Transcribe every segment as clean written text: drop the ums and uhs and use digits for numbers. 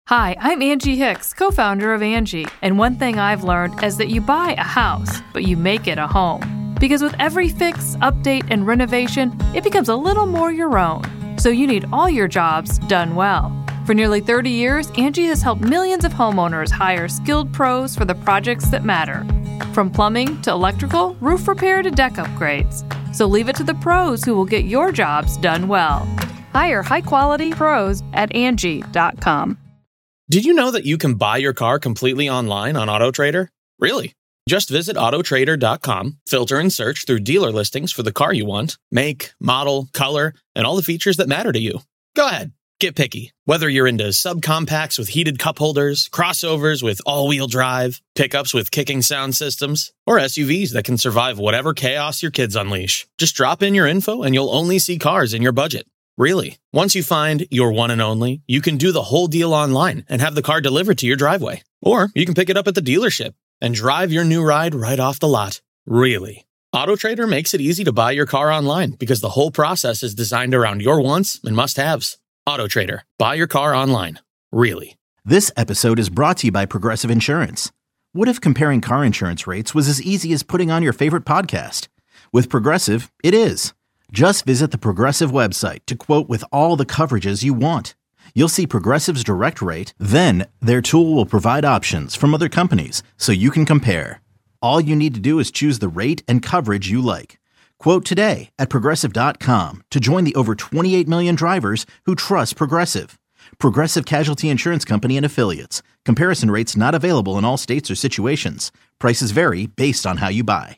Hi, I'm Angie Hicks, co-founder of Angie, and one thing I've learned is that you buy a house, but you make it a home. Because with every fix, update, and renovation, it becomes a little more your own. So you need all your jobs done well. For nearly 30 years, Angie has helped millions of homeowners hire skilled pros for the projects that matter. From plumbing to electrical, roof repair to deck upgrades. So leave it to the pros who will get your jobs done well. Hire high-quality pros at Angie.com. Did you know that you can buy your car completely online on AutoTrader? Really? Just visit Autotrader.com, filter and search through dealer listings for the car you want, make, model, color, and all the features that matter to you. Go ahead, get picky. Whether you're into subcompacts with heated cup holders, crossovers with all-wheel drive, pickups with kicking sound systems, or SUVs that can survive whatever chaos your kids unleash. Just drop in your info and you'll only see cars in your budget. Really. Once you find your one and only, you can do the whole deal online and have the car delivered to your driveway. Or you can pick it up at the dealership and drive your new ride right off the lot. Really. AutoTrader makes it easy to buy your car online because the whole process is designed around your wants and must-haves. AutoTrader. Buy your car online. Really. This episode is brought to you by Progressive Insurance. What if comparing car insurance rates was as easy as putting on your favorite podcast? With Progressive, it is. Just visit the Progressive website to quote with all the coverages you want. You'll see Progressive's direct rate, then their tool will provide options from other companies so you can compare. All you need to do is choose the rate and coverage you like. Quote today at Progressive.com to join the over 28 million drivers who trust Progressive. Progressive Casualty Insurance Company and Affiliates. Comparison rates not available in all states or situations. Prices vary based on how you buy.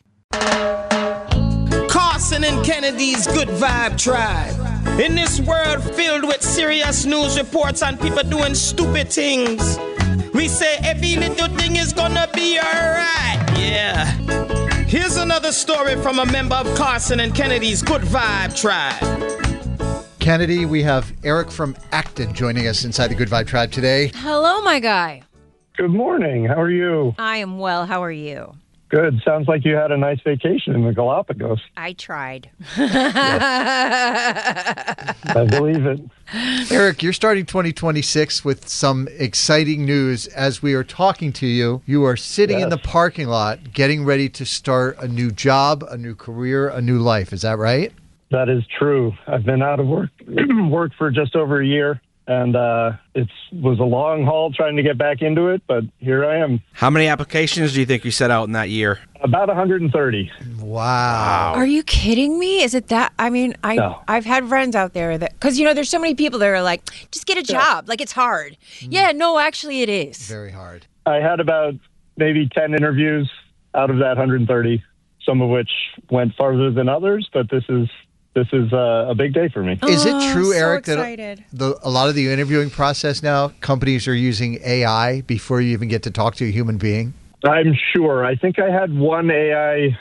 Carson and Kennedy's Good Vibe Tribe. In this world filled with serious news reports and people doing stupid things, we say every little thing is gonna be alright. Yeah. Here's another story from a member of Carson and Kennedy's Good Vibe Tribe. Kennedy, we have Eric from Acton joining us inside the Good Vibe Tribe today. Hello, my guy. Good morning. How are you? I am well. How are you? Good. Sounds like you had a nice vacation in the Galapagos. I tried. I believe it. Eric, you're starting 2026 with some exciting news. As we are talking to you, you are sitting in the parking lot getting ready to start a new job, a new career, a new life. Is that right? That is true. I've been out of work for just over a year. And it was a long haul trying to get back into it, but here I am. How many applications do you think you set out in that year? About 130. Wow. Are you kidding me? Is it that? I mean, No. I've had friends out there that, because, you know, there's so many people that are like, just get a job. Like, it's hard. Yeah, no, actually it is. Very hard. I had about maybe 10 interviews out of that 130, some of which went farther than others, but this is a big day for me. Is it true, so Eric, excited. that a lot of the interviewing process now, companies are using AI before you even get to talk to a human being? I'm sure. I think I had one AI,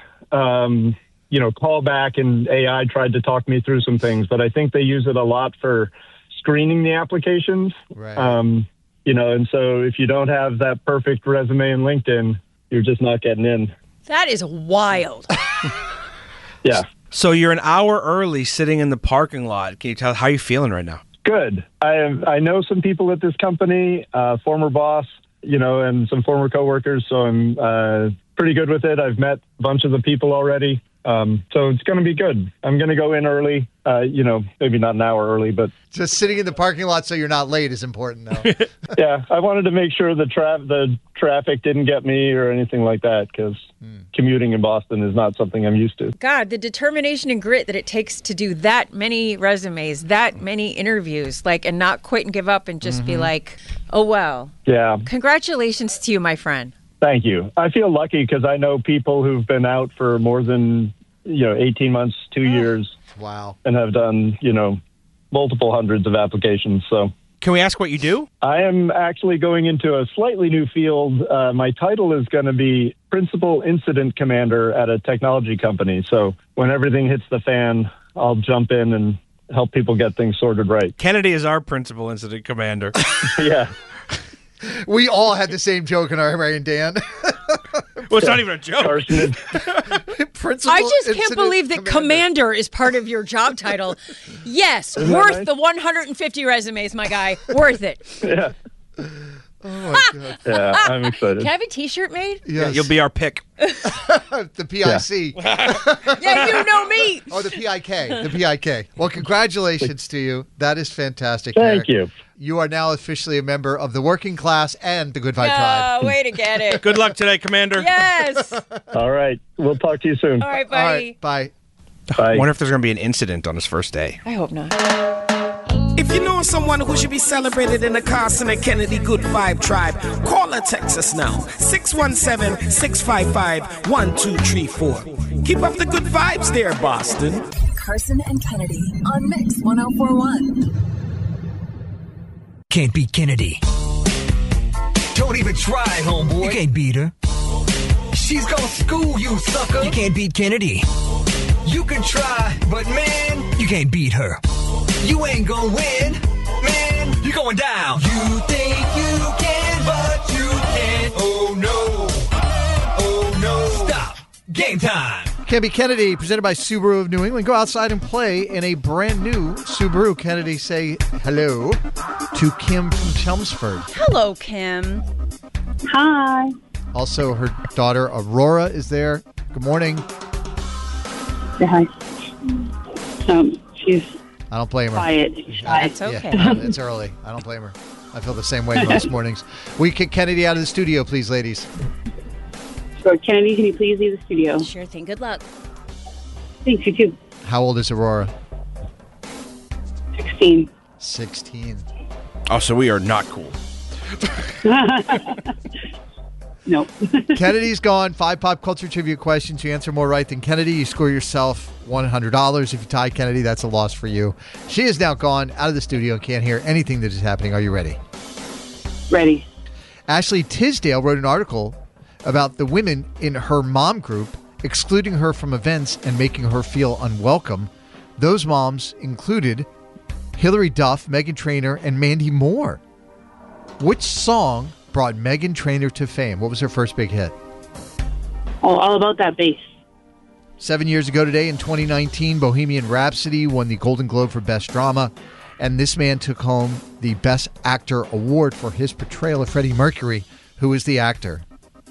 call back, and AI tried to talk me through some things, but I think they use it a lot for screening the applications. Right. And so if you don't have that perfect resume in LinkedIn, you're just not getting in. That is wild. Yeah. So you're an hour early sitting in the parking lot. Can you tell how you feeling right now? Good. I know some people at this company, former boss, and some former coworkers, so I'm pretty good with it. I've met a bunch of the people already. So it's going to be good. I'm going to go in early, maybe not an hour early, but... Just sitting in the parking lot so you're not late is important, though. Yeah, I wanted to make sure the traffic didn't get me or anything like that, because commuting in Boston is not something I'm used to. God, the determination and grit that it takes to do that many resumes, that many interviews, and not quit and give up and just be like, oh, well. Yeah. Congratulations to you, my friend. Thank you. I feel lucky because I know people who've been out for more than, 18 months, 2 years. Wow. And have done, multiple hundreds of applications. So Can we ask what you do? I am actually going into a slightly new field. My title is going to be Principal Incident Commander at a technology company. So when everything hits the fan, I'll jump in and help people get things sorted right. Kennedy is our Principal Incident Commander. Yeah. We all had the same joke in our brain, Dan. Well, it's not even a joke. Principal I just can't Incident believe that commander is part of your job title. Yes, worth the 150 resumes, my guy. Worth it. Yeah. Oh my God. Yeah, I'm excited. Can I have a T-shirt made? Yeah, Yes. you'll be our pick. The PIC. Yeah, you know me. Oh, the PIK. The PIK. Well, congratulations to you. That is fantastic. Thank Eric. you. You are now officially a member of the working class and the Good Vibe Tribe. Way to get it. Good luck today, Commander. Yes. All right. We'll talk to you soon. All right, buddy. All right. Bye. Bye. I wonder if there's going to be an incident on his first day. I hope not. If you know someone who should be celebrated in the Carson and Kennedy Good Vibe Tribe, call or text us now. 617-655-1234. Keep up the good vibes there, Boston. Carson and Kennedy on Mix 1041. Can't beat Kennedy. Don't even try, homeboy. You can't beat her. She's gonna school you, sucker. You can't beat Kennedy. You can try, but man, you can't beat her. You ain't gonna win, man. You're going down. You think you can, but you can't. Oh no. Oh no. Stop. Game time. Can't Be Kennedy, presented by Subaru of New England. Go outside and play in a brand new Subaru. Kennedy, say hello to Kim from Chelmsford. Hello, Kim. Hi. Also, her daughter Aurora is there. Good morning. Say hi. She's I don't blame her. quiet. Shy. That's okay. Yeah, it's early. I don't blame her. I feel the same way most mornings. Will you kick Kennedy out of the studio, please, ladies? So, Kennedy, can you please leave the studio? Sure thing. Good luck. Thanks, you too. How old is Aurora? 16. 16. Oh, so we are not cool. No. Kennedy's gone. 5 pop culture trivia questions. You answer more right than Kennedy, you score yourself $100. If you tie Kennedy, that's a loss for you. She is now gone out of the studio and can't hear anything that is happening. Are you ready? Ready. Ashley Tisdale wrote an article about the women in her mom group excluding her from events and making her feel unwelcome. Those moms included Hillary Duff, Meghan Trainor, and Mandy Moore. Which song brought Meghan Trainor to fame? What was her first big hit? Oh, all about that bass. 7 years ago today, in 2019, Bohemian Rhapsody won the Golden Globe for Best Drama, and this man took home the Best Actor award for his portrayal of Freddie Mercury. Who is the actor?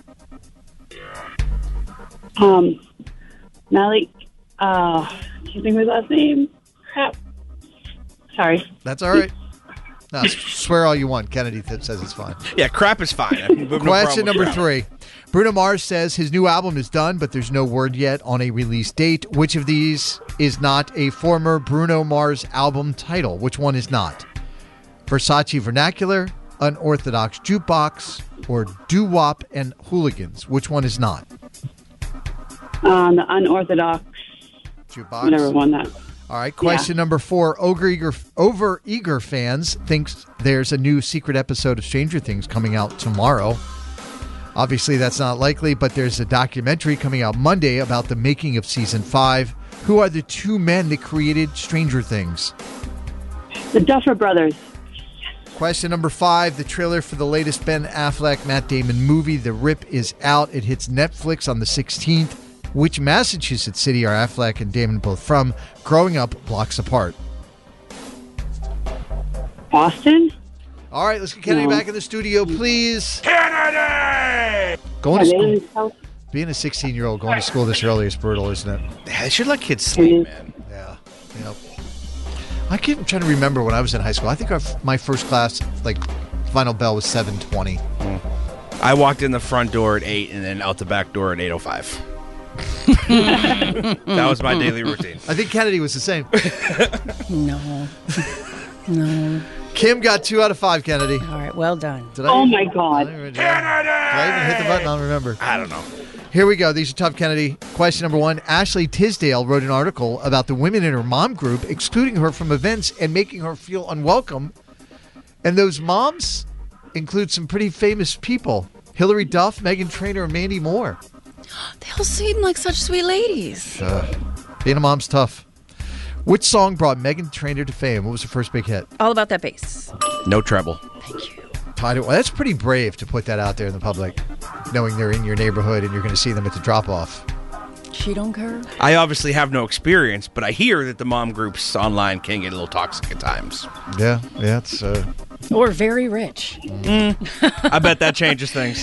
Malik, can't think of his last name. Crap. Sorry. That's all right. No, swear all you want. Kennedy says it's fine. Yeah, crap is fine. Question number 3. Bruno Mars says his new album is done, but there's no word yet on a release date. Which of these is not a former Bruno Mars album title? Which one is not? Versace Vernacular, Unorthodox Jukebox, or Doo-Wop and Hooligans? Which one is not? The Unorthodox. Jukebox. Whatever won that. All right, question number 4. Overeager fans thinks there's a new secret episode of Stranger Things coming out tomorrow. Obviously, that's not likely, but there's a documentary coming out Monday about the making of Season 5. Who are the 2 men that created Stranger Things? The Duffer Brothers. Question number 5. The trailer for the latest Ben Affleck, Matt Damon movie, The Rip, is out. It hits Netflix on the 16th. Which Massachusetts city are Affleck and Damon both from? Growing up blocks apart. Boston? All right, let's get Kennedy back in the studio, please. Kennedy! Going to school. Being a 16-year-old going to school this early is brutal, isn't it? Yeah, they should let kids sleep, man. Yeah. Yep. I'm trying to remember when I was in high school. I think my first class, final bell was 7:20. I walked in the front door at 8 and then out the back door at 8:05. That was my daily routine. I think Kennedy was the same. No. No. Kim got 2 out of 5, Kennedy. All right, well done. My God. Did I even hit the button? I don't remember. I don't know. Here we go. These are tough, Kennedy. Question number 1. Ashley Tisdale wrote an article about the women in her mom group excluding her from events and making her feel unwelcome. And those moms include some pretty famous people. Hillary Duff, Meghan Trainor, and Mandy Moore. They all seem like such sweet ladies. Being a mom's tough. Which song brought Meghan Trainor to fame? What was her first big hit? All about that bass. No treble. Thank you. Well, that's pretty brave to put that out there in the public, knowing they're in your neighborhood and you're going to see them at the drop-off. She don't care. I obviously have no experience, but I hear that the mom groups online can get a little toxic at times. Yeah, it's Or very rich. I bet that changes things.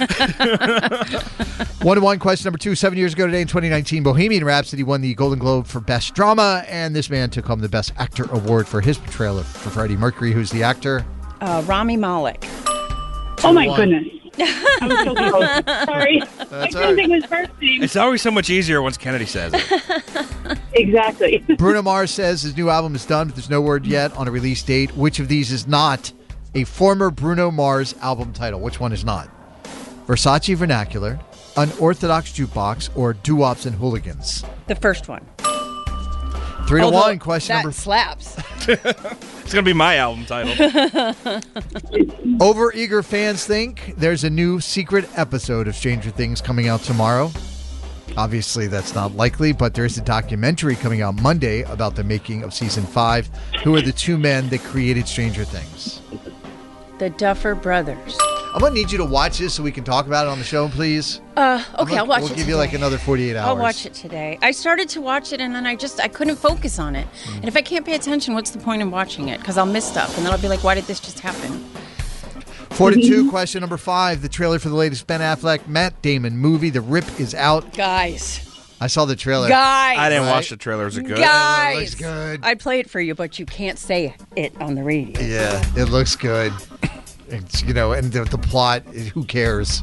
1-1, question number 2. 7 years ago today in 2019, Bohemian Rhapsody won the Golden Globe for Best Drama, and this man took home the Best Actor award for his portrayal of Freddie Mercury. Who's the actor? Rami Malek. Oh, my goodness. I'm so close. Sorry. I couldn't think of his first name. It's always so much easier once Kennedy says it. Exactly. Bruno Mars says his new album is done, but there's no word yet on a release date. Which of these is not a former Bruno Mars album title? Which one is not? Versace Vernacular, Unorthodox Jukebox, or Doo-Wops and Hooligans? The first one. 3-1, question number... slaps. It's going to be my album title. Overeager fans think there's a new secret episode of Stranger Things coming out tomorrow. Obviously, that's not likely, but there's a documentary coming out Monday about the making of Season 5. Who are the two men that created Stranger Things? The Duffer Brothers. I'm going to need you to watch this so we can talk about it on the show, please. Okay, I'll watch it We'll give you like another 48 hours. I'll watch it today. I started to watch it, and then I couldn't focus on it. And if I can't pay attention, what's the point in watching it? Because I'll miss stuff, and then I'll be like, why did this just happen? 4-2, question number 5. The trailer for the latest Ben Affleck, Matt Damon movie, The Rip, is out. Guys. I saw the trailer. Guys. I didn't watch the trailer. Was it good? Guys. It looks good. I'd play it for you, but you can't say it on the radio. Yeah, it looks good. It's, and the plot, who cares?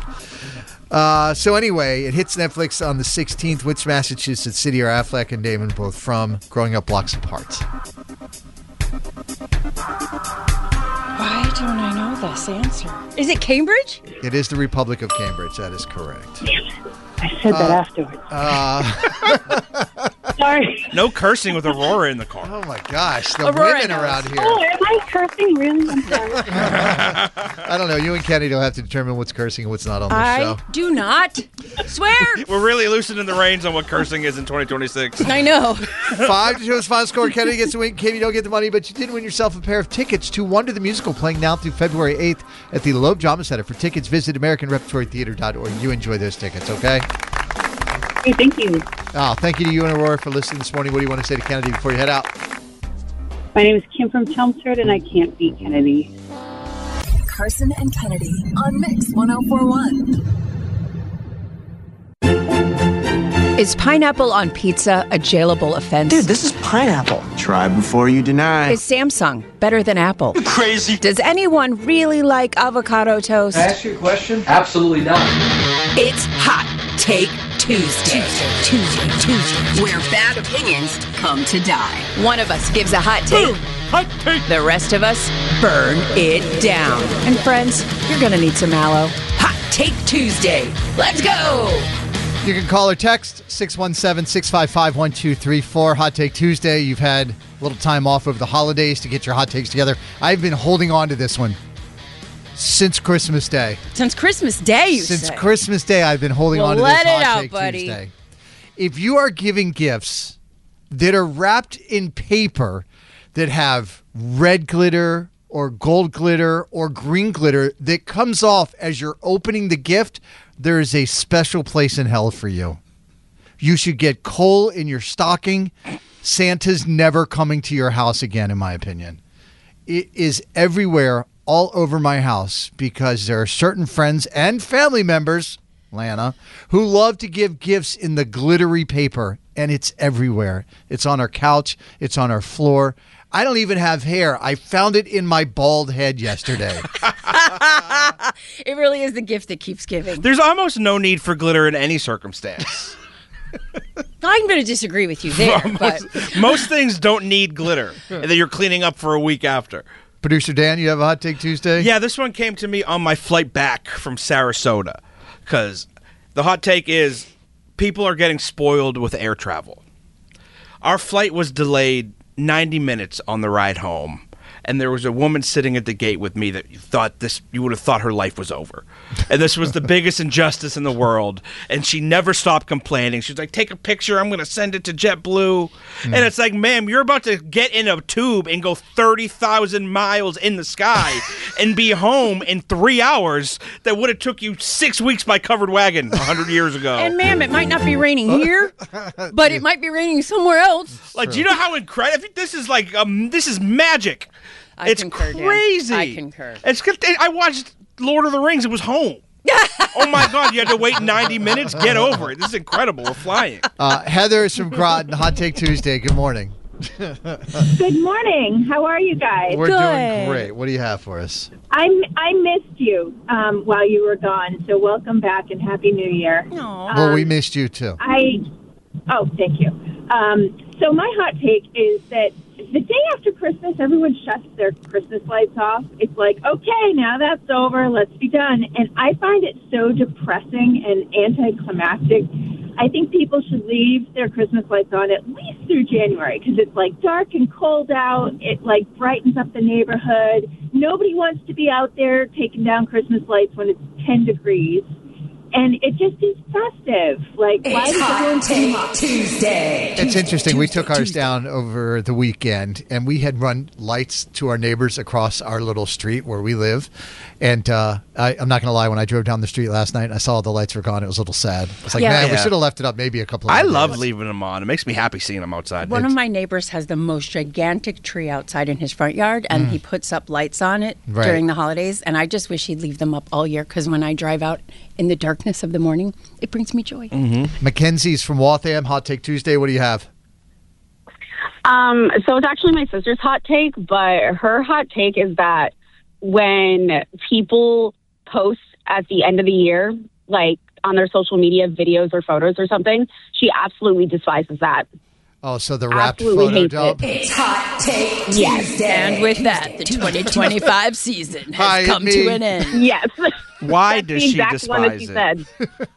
So anyway, it hits Netflix on the 16th. Which Massachusetts city are Affleck and Damon both from? Growing up blocks apart. Why don't I know this answer? Is it Cambridge? It is the Republic of Cambridge. That is correct. I said that afterwards. Sorry. No cursing with Aurora in the car. Oh, my gosh. The Aurora women knows. around here. Oh, am I cursing? Really? I'm sorry. I don't know. You and Kenny don't have to determine what's cursing and what's not on this show. I do not swear. We're really loosening the reins on what cursing is in 2026. I know. 5-2 is final score. Kennedy gets the win. Kim, you don't get the money, but you did win yourself a pair of tickets to Wonder the Musical, playing now through February 8th at the Loeb Drama Center. For tickets, visit AmericanRepertoryTheater.org. You enjoy those tickets, okay? Hey, thank you. Oh, thank you to you and Aurora for listening this morning. What do you want to say to Kennedy before you head out? My name is Kim from Chelmsford, and I can't beat Kennedy. Carson and Kennedy on Mix 1041. Is pineapple on pizza a jailable offense? Dude, this is pineapple. Try before you deny. Is Samsung better than Apple? You're crazy. Does anyone really like avocado toast? Can I ask you a question? Absolutely not. It's Hot Take Tuesday, where bad opinions come to die. One of us gives a hot take. Boom. Hot take. The rest of us burn it down. And friends, you're going to need some aloe. Hot Take Tuesday. Let's go. You can call or text 617-655-1234. Hot Take Tuesday. You've had a little time off over the holidays to get your hot takes together. I've been holding on to this one since Christmas Day. Since Christmas Day, you say? Since Christmas Day, I've been holding on to this let it Hot out, Take buddy. Tuesday. If you are giving gifts that are wrapped in paper that have red glitter or gold glitter or green glitter that comes off as you're opening the gift, there is a special place in hell for you. You should get coal in your stocking. Santa's never coming to your house again, in my opinion. It is everywhere, all over my house, because there are certain friends and family members, Lana, who love to give gifts in the glittery paper, and it's everywhere. It's on our couch. It's on our floor. I don't even have hair. I found it in my bald head yesterday. It really is the gift that keeps giving. There's almost no need for glitter in any circumstance. I'm going to disagree with you there, but Most things don't need glitter that you're cleaning up for a week after. Producer Dan, you have a Hot Take Tuesday? Yeah, this one came to me on my flight back from Sarasota, because the hot take is people are getting spoiled with air travel. Our flight was delayed 90 minutes on the ride home, and there was a woman sitting at the gate with me that you would have thought her life was over. And this was the biggest injustice in the world. And she never stopped complaining. She was like, take a picture. I'm going to send it to JetBlue. And it's like, ma'am, you're about to get in a tube and go 30,000 miles in the sky and be home in 3 hours that would have took you 6 weeks by covered wagon 100 years ago. And ma'am, it might not be raining here, but it might be raining somewhere else. Like, do you know how incredible? This is like, this is magic. It's concur, Dan. crazy. I concur. I watched Lord of the Rings. It was home. Oh my God! You had to wait 90 minutes. Get over it. This is incredible. We're flying. Heather is from Groton. Hot Take Tuesday. Good morning. Good morning. How are you guys? We're doing great. What do you have for us? I missed you while you were gone, so welcome back and Happy New Year. Well, we missed you too. Thank you. So my hot take is that the day after Christmas, everyone shuts their Christmas lights off. It's like, okay, now that's over. Let's be done. And I find it so depressing and anticlimactic. I think people should leave their Christmas lights on at least through January because it's like dark and cold out. It like brightens up the neighborhood. Nobody wants to be out there taking down Christmas lights when it's 10 degrees. And it just is festive. Like, why It's does everyone Hot Take Tuesday. It's interesting. We took ours down over the weekend, and we had run lights to our neighbors across our little street where we live. And I'm not going to lie, when I drove down the street last night and I saw all the lights were gone, it was a little sad. It's like, man, we should have left it up maybe a couple of I days. love leaving them on. It makes me happy seeing them outside. One of my neighbors has the most gigantic tree outside in his front yard, and he puts up lights on it Right. during the holidays. And I just wish he'd leave them up all year because when I drive out in the darkness of the morning, it brings me joy. Mackenzie's from Waltham. Hot Take Tuesday. What do you have? So it's actually my sister's hot take, but her hot take is that when people post at the end of the year, like on their social media videos or photos or something, she absolutely despises that. Oh, so the wrapped Absolutely photo hates dump. It's Hot Take Tuesday. Yes. And with that, the 2025 season Hi, has come me. to an end. Yes. Why That's does the she exact one that despise she it? said.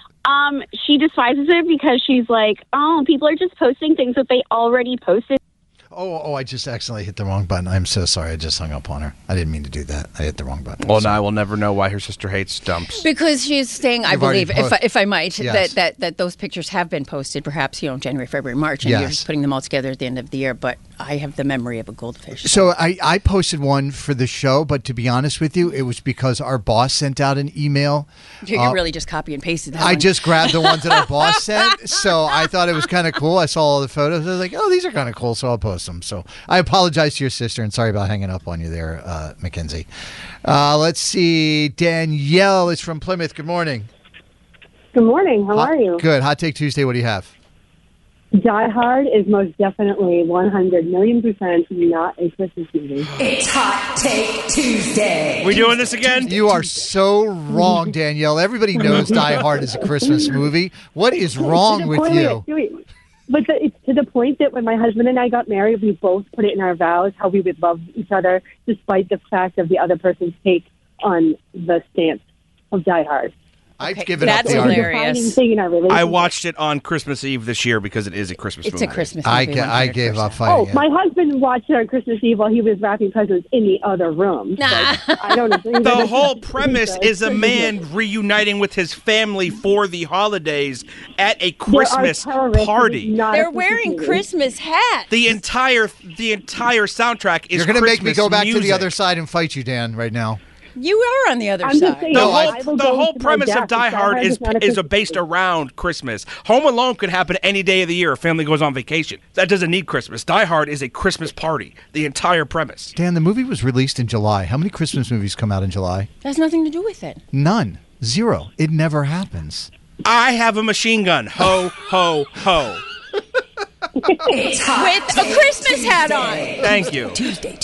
She despises it because she's like, oh, people are just posting things that they already posted. Oh, I just accidentally hit the wrong button. I'm so sorry. I just hung up on her. I didn't mean to do that. I hit the wrong button. Well, now I will never know why her sister hates dumps. Because she's saying, I You've already believe, if I might, Yes. that those pictures have been posted, perhaps, January, February, March, and you're Yes. just putting them all together at the end of the year. But I have the memory of a goldfish. So I posted one for the show, but to be honest with you, it was because our boss sent out an email. You really just copy and pasted that I one. just grabbed the ones that our boss sent, so I thought it was kind of cool. I saw all the photos. I was like, oh, these are kind of cool, so I'll post them. So I apologize to your sister, and sorry about hanging up on you there, Mackenzie. Let's see. Danielle is from Plymouth. Good morning. Good morning. How are you? Good. Hot Take Tuesday. What do you have? Die Hard is most definitely 100,000,000% not a Christmas movie. It's Hot Take Tuesday. We doing this again? You are so wrong, Danielle. Everybody knows Die Hard is a Christmas movie. What is wrong with you? But it's to the point that when my husband and I got married, we both put it in our vows how we would love each other despite the fact of the other person's take on the stance of Die Hard. I've given up That's the argument. hilarious. Thing in our relationship. I watched it on Christmas Eve this year because it is a Christmas movie. It's a Christmas movie. I gave up 100%. fighting it. My husband watched it on Christmas Eve while he was wrapping presents in the other room. Nah. I don't agree. The whole premise is a man reuniting with his family for the holidays at a Christmas party. They're wearing Christmas hats. The entire soundtrack is You're going to make me Christmas go back to the music. other side and fight you, Dan, right now. You are on the other I'm just side. saying, The I will the go whole to my premise death of Die if Hard is not a is Christmas based movie. around Christmas. Home Alone could happen any day of the year. A family goes on vacation. That doesn't need Christmas. Die Hard is a Christmas party. The entire premise. Dan, the movie was released in July. How many Christmas movies come out in July? That has nothing to do with it. None. Zero. It never happens. I have a machine gun. Ho, ho, ho. It's Hot With a Christmas hat on. Thank you. Tuesday.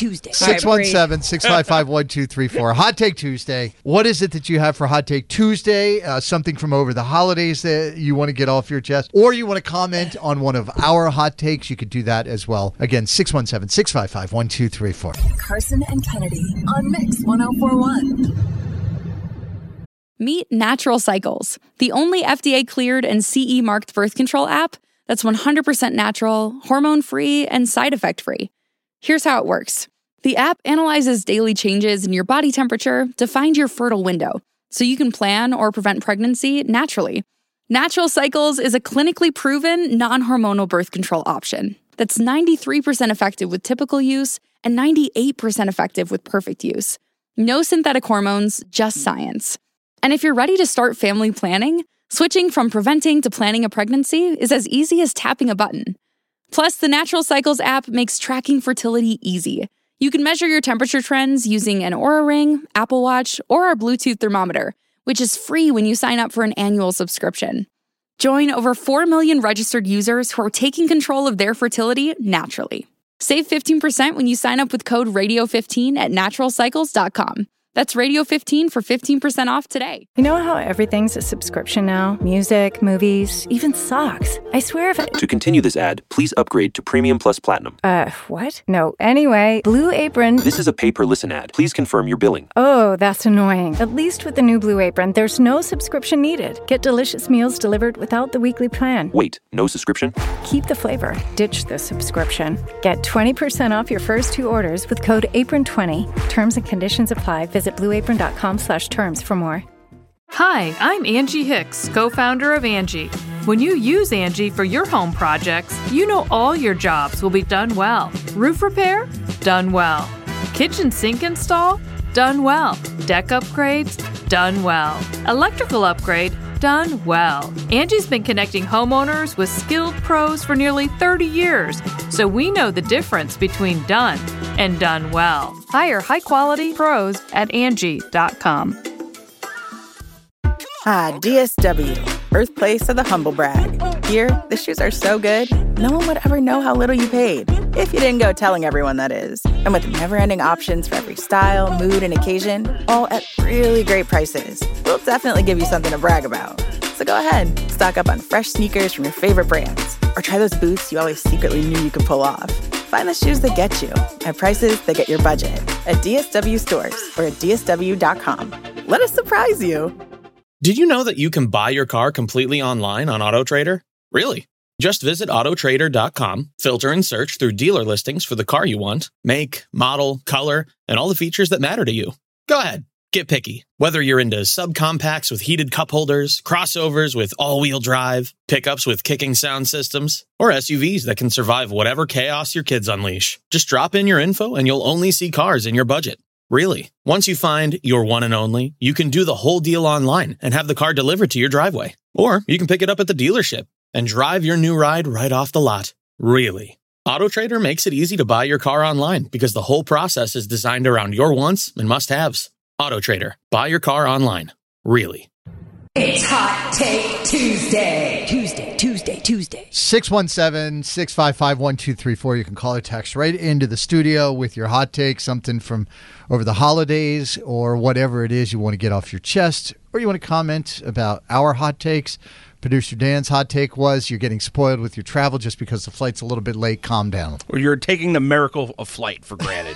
617-655-1234. Hot Take Tuesday. What is it that you have for Hot Take Tuesday? Something from over the holidays that you want to get off your chest? Or you want to comment on one of our hot takes? You could do that as well. Again, 617-655-1234. Carson and Kennedy on Mix 104.1. Meet Natural Cycles, the only FDA-cleared and CE-marked birth control app that's 100% natural, hormone-free, and side effect-free. Here's how it works. The app analyzes daily changes in your body temperature to find your fertile window, so you can plan or prevent pregnancy naturally. Natural Cycles is a clinically proven, non-hormonal birth control option that's 93% effective with typical use and 98% effective with perfect use. No synthetic hormones, just science. And if you're ready to start family planning, switching from preventing to planning a pregnancy is as easy as tapping a button. Plus, the Natural Cycles app makes tracking fertility easy. You can measure your temperature trends using an Oura Ring, Apple Watch, or our Bluetooth thermometer, which is free when you sign up for an annual subscription. Join over 4 million registered users who are taking control of their fertility naturally. Save 15% when you sign up with code RADIO15 at naturalcycles.com. That's Radio15 for 15% off today. You know how everything's a subscription now? Music, movies, even socks. I swear if I... To continue this ad, please upgrade to Premium Plus Platinum. What? No. Anyway, Blue Apron... This is a pay-per-listen ad. Please confirm your billing. Oh, that's annoying. At least with the new Blue Apron, there's no subscription needed. Get delicious meals delivered without the weekly plan. Wait, no subscription? Keep the flavor. Ditch the subscription. Get 20% off your first 2 orders with code APRON20. Terms and conditions apply. Visit blueapron.com/terms for more. Hi, I'm Angie Hicks, co-founder of Angie. When you use Angie for your home projects, you know all your jobs will be done well. Roof repair? Done well. Kitchen sink install? Done well. Deck upgrades? Done well. Electrical upgrade? Done well. Angie's been connecting homeowners with skilled pros for nearly 30 years, so we know the difference between done and done well. Hire high-quality pros at Angie.com. DSW, birthplace of the humble brag. Here, the shoes are so good, no one would ever know how little you paid. If you didn't go telling everyone, that is. And with never-ending options for every style, mood, and occasion, all at really great prices, we'll definitely give you something to brag about. So go ahead, stock up on fresh sneakers from your favorite brands, or try those boots you always secretly knew you could pull off. Find the shoes that get you at prices that get your budget at DSW stores or at DSW.com. Let us surprise you. Did you know that you can buy your car completely online on AutoTrader? Really? Just visit autotrader.com, filter and search through dealer listings for the car you want, make, model, color, and all the features that matter to you. Go ahead, get picky. Whether you're into subcompacts with heated cup holders, crossovers with all-wheel drive, pickups with kicking sound systems, or SUVs that can survive whatever chaos your kids unleash. Just drop in your info and you'll only see cars in your budget. Really. Once you find your one and only, you can do the whole deal online and have the car delivered to your driveway. Or you can pick it up at the dealership and drive your new ride right off the lot. Really. AutoTrader makes it easy to buy your car online because the whole process is designed around your wants and must-haves. AutoTrader. Buy your car online. Really. It's Hot Take Tuesday. Tuesday. 617-655-1234. You can call or text right into the studio with your hot take, something from over the holidays or whatever it is you want to get off your chest, or you want to comment about our hot takes. Producer Dan's hot take was you're getting spoiled with your travel just because the flight's a little bit late. Calm down. Or you're taking the miracle of flight for granted.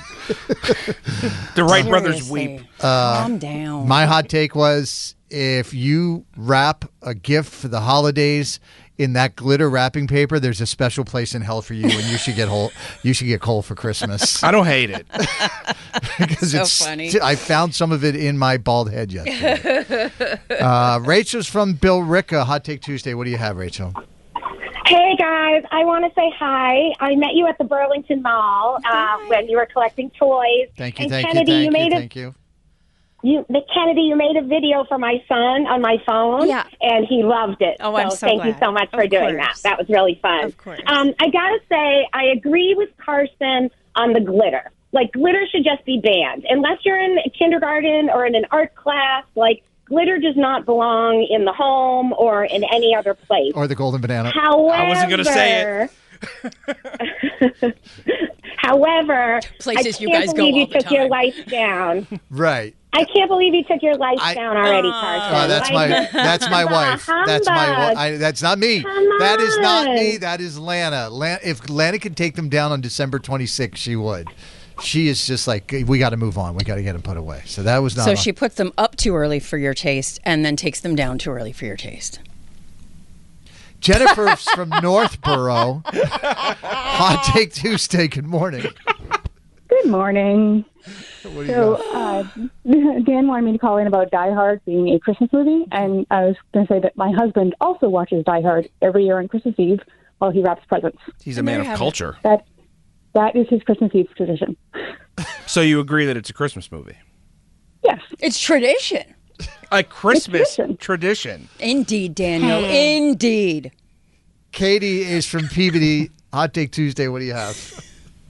The Wright brothers weep. Calm down. My hot take was if you wrap a gift for the holidays in that glitter wrapping paper, there's a special place in hell for you, and you should get coal for Christmas. I don't hate it. Because so funny. I found some of it in my bald head yesterday. Rachel's from Billerica. Hot Take Tuesday. What do you have, Rachel? Hey, guys. I want to say hi. I met you at the Burlington Mall when you were collecting toys. Thank you, and thank Kennedy, you, thank you. Kennedy, you made a video for my son on my phone, and he loved it. Oh, I'm so thank glad. you so much for doing that. That was really fun. Of course. I gotta say, I agree with Carson on the glitter. Like, glitter should just be banned. Unless you're in kindergarten or in an art class, like, glitter does not belong in the home or in any other place. Or the golden banana. However, I wasn't going to say it. However, Places I you can't guys go believe you all the took your time. lights down. Right. I can't believe you took your lights down already, Carson. That's my wife. That's my wife. That's not me. That is not me. That is Lana. If Lana could take them down on December 26th, she would. She is just like, we got to move on. We got to get them put away. So that was not. So she puts them up too early for your taste and then takes them down too early for your taste. Jennifer's from Northborough. Hot Take Tuesday. Good morning. Good morning. What do you got? Dan wanted me to call in about Die Hard being a Christmas movie, and I was going to say that my husband also watches Die Hard every year on Christmas Eve while he wraps presents. He's a man of culture. That is his Christmas Eve tradition. So you agree that it's a Christmas movie? Yes. It's tradition. A Christmas tradition. Indeed, Daniel. Indeed. Katie is from Peabody. Hot Take Tuesday. What do you have?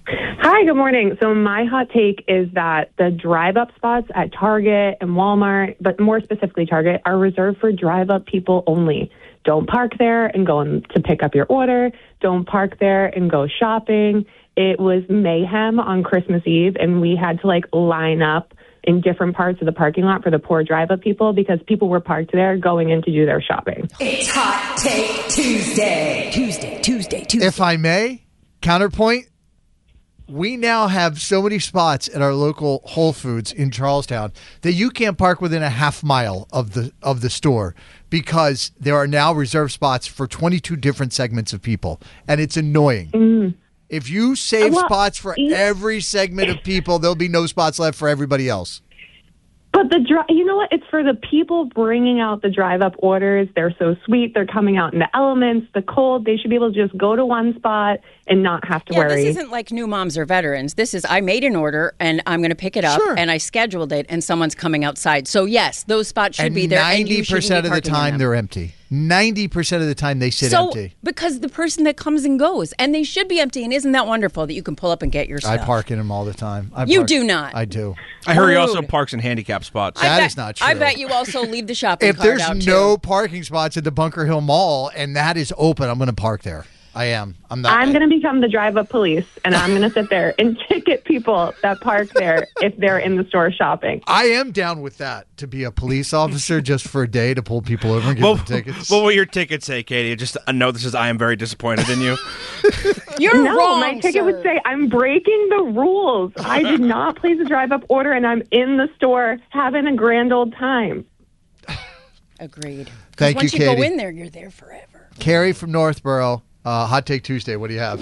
Hi, good morning. So my hot take is that the drive-up spots at Target and Walmart, but more specifically Target, are reserved for drive-up people only. Don't park there and go to pick up your order. Don't park there and go shopping. It was mayhem on Christmas Eve, and we had to line up in different parts of the parking lot for the poor drive-up people because people were parked there going in to do their shopping. It's Hot Take Tuesday. Tuesday. If I may, counterpoint, we now have so many spots at our local Whole Foods in Charlestown that you can't park within a half mile of the store because there are now reserved spots for 22 different segments of people, and it's annoying. If you save spots for every segment of people, there'll be no spots left for everybody else. But you know what? It's for the people bringing out the drive-up orders. They're so sweet. They're coming out in the elements, the cold. They should be able to just go to one spot and not have to worry. This isn't like new moms or veterans. This is I made an order and I'm going to pick it up and I scheduled it and someone's coming outside. So yes, those spots should be there. 90% of the time they're empty. 90% of the time they sit empty. Because the person that comes and goes, and they should be empty. And isn't that wonderful that you can pull up and get your stuff? I park in them all the time. Do not. I do. I heard he also parks in handicap spots. That is not true. I bet you also leave the shopping if cart out there's no parking spots at the Bunker Hill Mall and that is open, I'm going to park there. I am. I'm going to become the drive-up police, and I'm going to sit there and ticket people that park there if they're in the store shopping. I am down with that, to be a police officer just for a day to pull people over and give them tickets. What will your ticket say, Katie? Just a note that says, I am very disappointed in you. You're wrong, my ticket would say, I'm breaking the rules. I did not place a drive-up order, and I'm in the store having a grand old time. Agreed. Thank you, Katie. Once you go in there, you're there forever. Carrie from Northborough. Hot Take Tuesday, what do you have?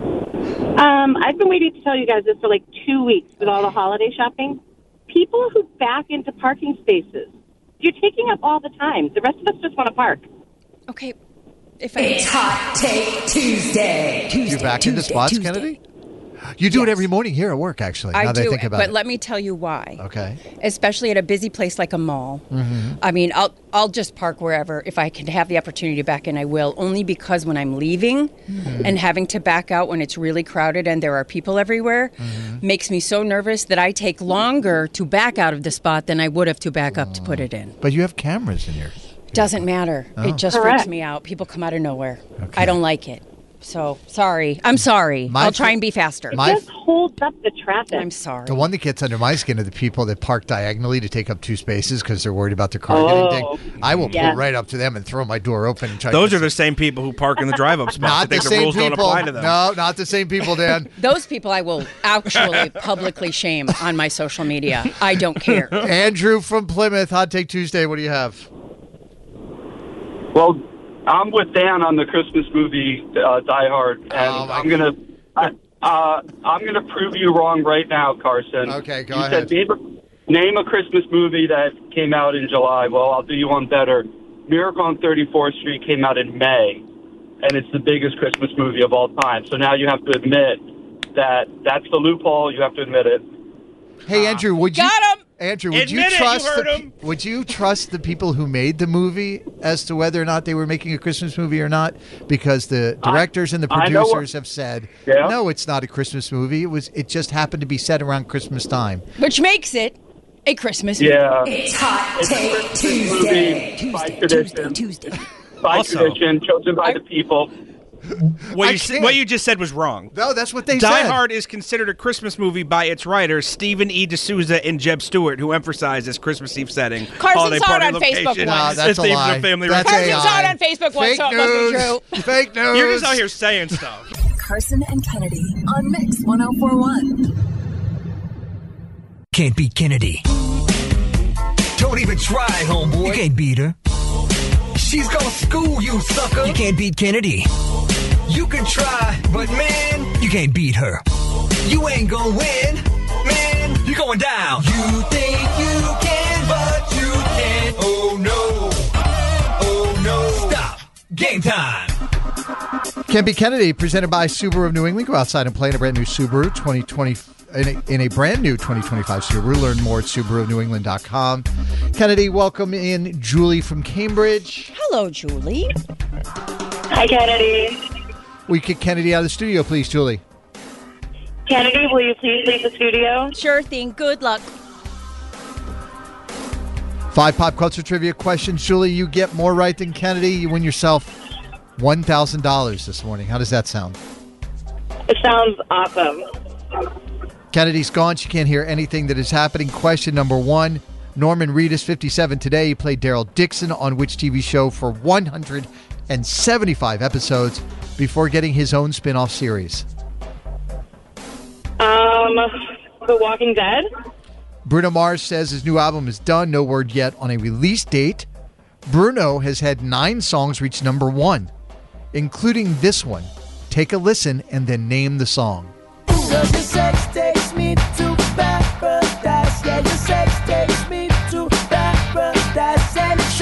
I've been waiting to tell you guys this for 2 weeks with all the holiday shopping. People who back into parking spaces, you're taking up all the time. The rest of us just want to park. Okay. It's Hot Take Tuesday. You back into spots, Kennedy? You do it every morning here at work, actually. I now do, that I think about but it. let me tell you why. Okay. Especially at a busy place like a mall. Mm-hmm. I mean, I'll just park wherever. If I can have the opportunity to back in, I will. Only because when I'm leaving and having to back out when it's really crowded and there are people everywhere makes me so nervous that I take longer to back out of the spot than I would have to back up to put it in. But you have cameras in here. Doesn't matter. It just freaks me out. People come out of nowhere. Okay. I don't like it. So, sorry. I'm sorry. I'll try and be faster. It just holds up the traffic. I'm sorry. The one that gets under my skin are the people that park diagonally to take up 2 spaces because they're worried about their car getting dinged. I will pull right up to them and throw my door open and try Those are the same people who park in the drive-up spot. Not the same rules people. Don't apply to them. No, not the same people, Dan. Those people I will actually publicly shame on my social media. I don't care. Andrew from Plymouth, Hot Take Tuesday, what do you have? Well, I'm with Dan on the Christmas movie Die Hard, and I'm gonna prove you wrong right now, Carson. Okay, go ahead. ahead. Name a Christmas movie that came out in July. Well, I'll do you one better. Miracle on 34th Street came out in May, and it's the biggest Christmas movie of all time. So now you have to admit that that's the loophole. You have to admit it. Hey, Andrew, would you? Got him. Andrew, would you trust the people who made the movie as to whether or not they were making a Christmas movie or not? Because the directors and the producers have said, no, it's not a Christmas movie. It just happened to be set around Christmas time. Which makes it a Christmas movie. Yeah. It's Hot Take Tuesday. Tuesday. By tradition, chosen by the people. What you just said was wrong. No, that's what they said. Die said. Hard is considered a Christmas movie by its writers, Stephen E. D'Souza and Jeb Stewart, who emphasize this Christmas Eve setting. Carson saw it on Facebook once. That's a lie. Carson saw it on Facebook once, so it must be true. Fake news. You're just out here saying stuff. Carson and Kennedy on Mix 104.1. Can't beat Kennedy. Don't even try, homeboy. You can't beat her. She's gonna school you, sucker. You can't beat Kennedy. You can try, but man, you can't beat her. You ain't gonna win, man. You're going down. You think you can, but you can't. Oh no. Oh no. Stop. Game time. Can't Beat Kennedy, presented by Subaru of New England. Go outside and play in a brand new Subaru 2020. In a brand new 2025 Subaru. Learn more at SubaruNewEngland.com. Kennedy, welcome in Julie from Cambridge. Hello, Julie. Hi, Kennedy. We kick Kennedy out of the studio, please, Julie. Kennedy, will you please leave the studio? Sure thing. Good luck. 5 pop culture trivia questions. Julie, you get more right than Kennedy. You win yourself $1,000 this morning. How does that sound? It sounds awesome. Kennedy's gone. She can't hear anything that is happening. Question number 1. Norman Reedus, 57 today. He played Daryl Dixon on which TV show for 175 episodes before getting his own spin-off series? The Walking Dead. Bruno Mars says his new album is done. No word yet on a release date. Bruno has had 9 songs reach number 1, including this one. Take a listen and then name the song. Your sex takes me to paradise. Yeah, your sex takes me to paradise and show.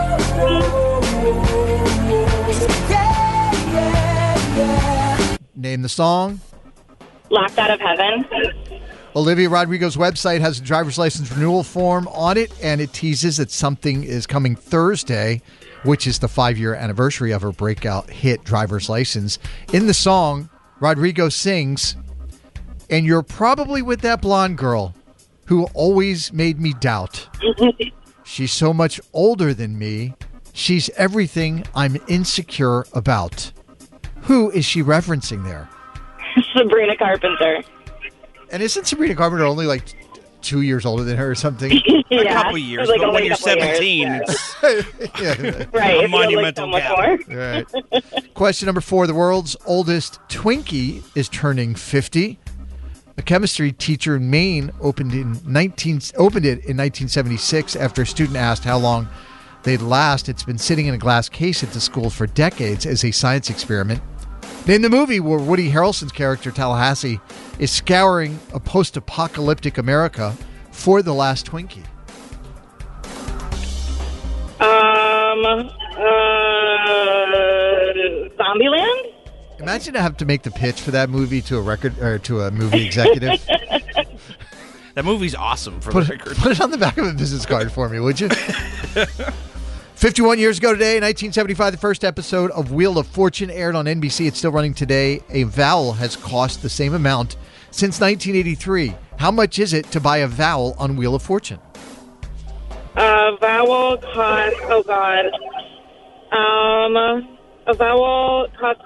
Yeah. Name the song. Locked Out of Heaven. Olivia Rodrigo's website has a driver's license renewal form on it, and it teases that something is coming Thursday, which is the 5-year anniversary of her breakout hit Driver's License. In the song, Rodrigo sings, "And you're probably with that blonde girl who always made me doubt. She's so much older than me. She's everything I'm insecure about." Who is she referencing there? Sabrina Carpenter. And isn't Sabrina Carpenter only like 2 years older than her or something? Yeah. A couple years, Like but only when a you're couple years, 17, yeah. it's Right, a it feels like monumental so much gap. more. Right. Question number 4. The world's oldest Twinkie is turning 50. A chemistry teacher in Maine opened it in 1976 after a student asked how long they'd last. It's been sitting in a glass case at the school for decades as a science experiment. In the movie where Woody Harrelson's character, Tallahassee, is scouring a post-apocalyptic America for the last Twinkie. Zombieland? Imagine to have to make the pitch for that movie to a record or to a movie executive. That movie's awesome for the record. Put it on the back of a business card for me, would you? 51 years ago today, in 1975, the first episode of Wheel of Fortune aired on NBC. It's still running today. A vowel has cost the same amount since 1983. How much is it to buy a vowel on Wheel of Fortune? Vowel costs, oh God. A vowel costs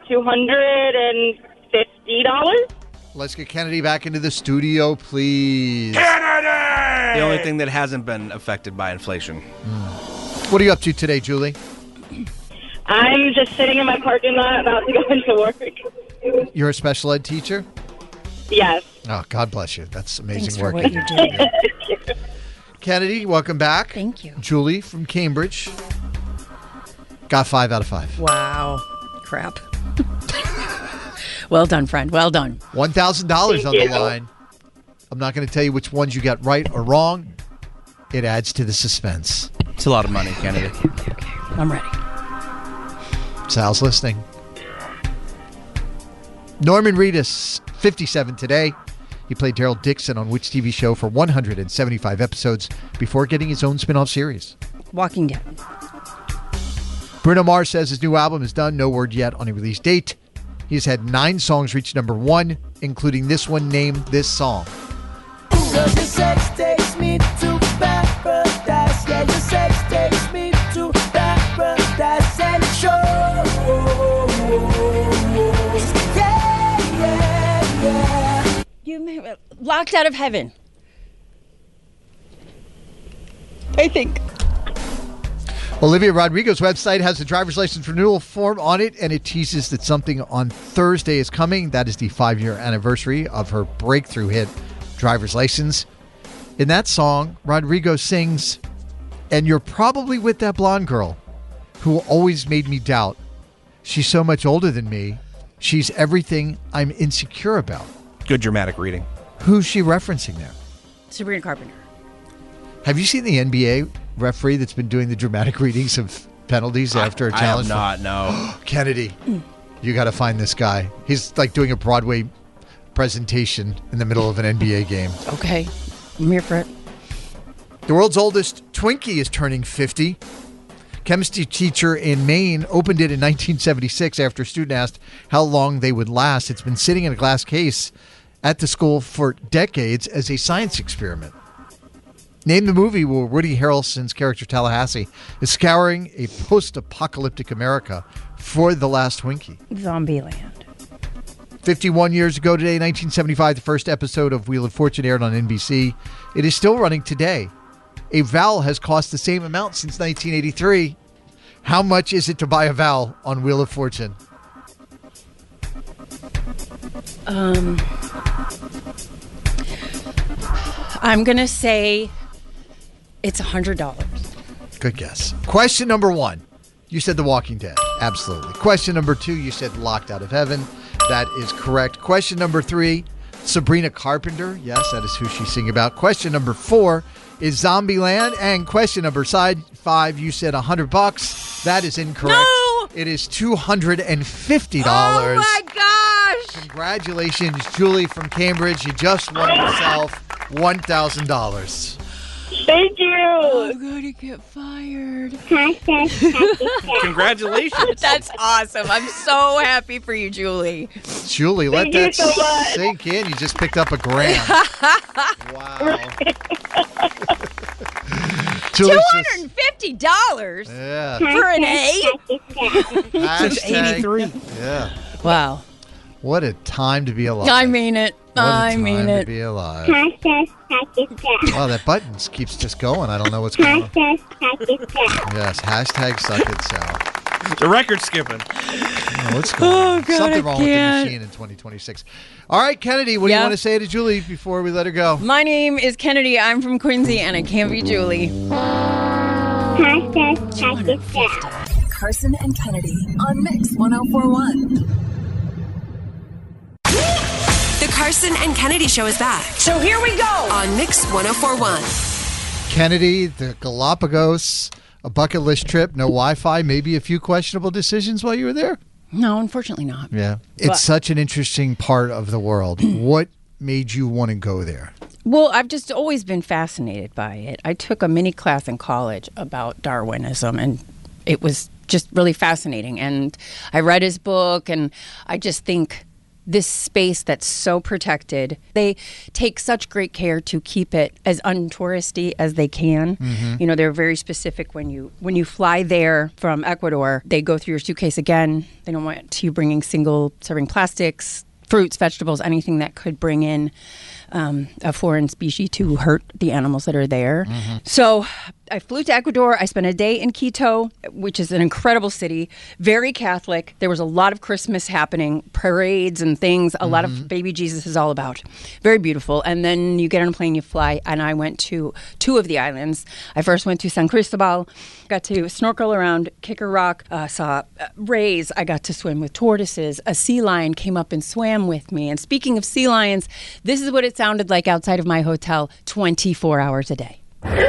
$250. Let's get Kennedy back into the studio, please. The only thing that hasn't been affected by inflation. What are you up to today, Julie? I'm just sitting in my parking lot about to go into work. You're a special ed teacher? Yes. Oh, God bless you. That's amazing Thanks for work. what you do. Kennedy, welcome back. Thank you. Julie from Cambridge. Got 5 out of 5. Wow. Crap. Well done, friend. Well done. $1,000 on Thank the you. line. I'm not going to tell you which ones you got right or wrong. It adds to the suspense. It's a lot of money, Kennedy. I'm ready. Sal's listening. Norman Reedus, 57 today. He played Daryl Dixon on which TV show for 175 episodes before getting his own spin-off series? Walking Dead. Bruno Mars says his new album is done. No word yet on a release date. He's had 9 songs reach number 1, including this one. Name this song. Your sex takes me to paradise. Yeah, your sex takes me to paradise and show. Yeah. You Locked Out of Heaven. I think. Olivia Rodrigo's website has a driver's license renewal form on it, and it teases that something on Thursday is coming. That is the 5-year anniversary of her breakthrough hit, Driver's License. In that song, Rodrigo sings, "And you're probably with that blonde girl who always made me doubt. She's so much older than me. She's everything I'm insecure about." Good dramatic reading. Who's she referencing there? Sabrina Carpenter. Have you seen the NBA referee that's been doing the dramatic readings of penalties after a challenge? I have not, no. Kennedy, you got to find this guy. He's like doing a Broadway presentation in the middle of an NBA game. Okay. I'm here for it. The world's oldest Twinkie is turning 50. Chemistry teacher in Maine opened it in 1976 after a student asked how long they would last. It's been sitting in a glass case at the school for decades as a science experiment. Name the movie where Woody Harrelson's character Tallahassee is scouring a post-apocalyptic America for the last Twinkie. Zombieland. 51 years ago today, 1975, the first episode of Wheel of Fortune aired on NBC. It is still running today. A vowel has cost the same amount since 1983. How much is it to buy a vowel on Wheel of Fortune? I'm going to say it's $100. Good guess. Question number 1. You said The Walking Dead. Absolutely. Question number 2, you said Locked Out of Heaven. That is correct. Question number 3, Sabrina Carpenter. Yes, that is who she's singing about. Question number 4 is Zombieland. And question number 5, you said $100. That is incorrect. No! It is $250. Oh my gosh! Congratulations, Julie from Cambridge. You just won yourself $1,000. Thank you. I'm going to get fired. Congratulations. That's awesome. I'm so happy for you, Julie. Julie, let Thank that you so much. sink in. You just picked up $1,000. Wow. $250 Yeah. for an A? Since Hashtag- 83. Yeah. Wow. What a time to be alive. I mean it. What a I time mean to it. be alive. Wow, that button keeps just going. I don't know what's going on. Yes, hashtag suck it, Sal. The record skipping. Oh, what's going on? God, Something I wrong with the can't. machine in 2026. All right, Kennedy, what do you Yeah. want to say to Julie before we let her go? My name is Kennedy. I'm from Quincy, and I can't be Julie. Carson and Kennedy on Mix 1041. The Carson and Kennedy Show is back. So here we go. On Mix 1041. Kennedy, the Galapagos, a bucket list trip, no Wi-Fi, maybe a few questionable decisions while you were there? No, unfortunately not. Yeah. It's such an interesting part of the world. What made you want to go there? Well, I've just always been fascinated by it. I took a mini class in college about Darwinism, and it was just really fascinating. And I read his book, and I just think this space that's so protected, they take such great care to keep it as untouristy as they can. You know, they're very specific when you fly there from Ecuador. They go through your suitcase again. They don't want you bringing single serving plastics, fruits, vegetables, anything that could bring in a foreign species to hurt the animals that are there. So I flew to Ecuador. I spent a day in Quito, which is an incredible city, very Catholic. There was a lot of Christmas happening, parades and things. A lot of baby Jesus is all about. Very beautiful. And then you get on a plane, you fly, and I went to 2 of the islands. I first went to San Cristobal, got to snorkel around Kicker Rock, saw rays. I got to swim with tortoises. A sea lion came up and swam with me. And speaking of sea lions, this is what it sounded like outside of my hotel 24 hours a day.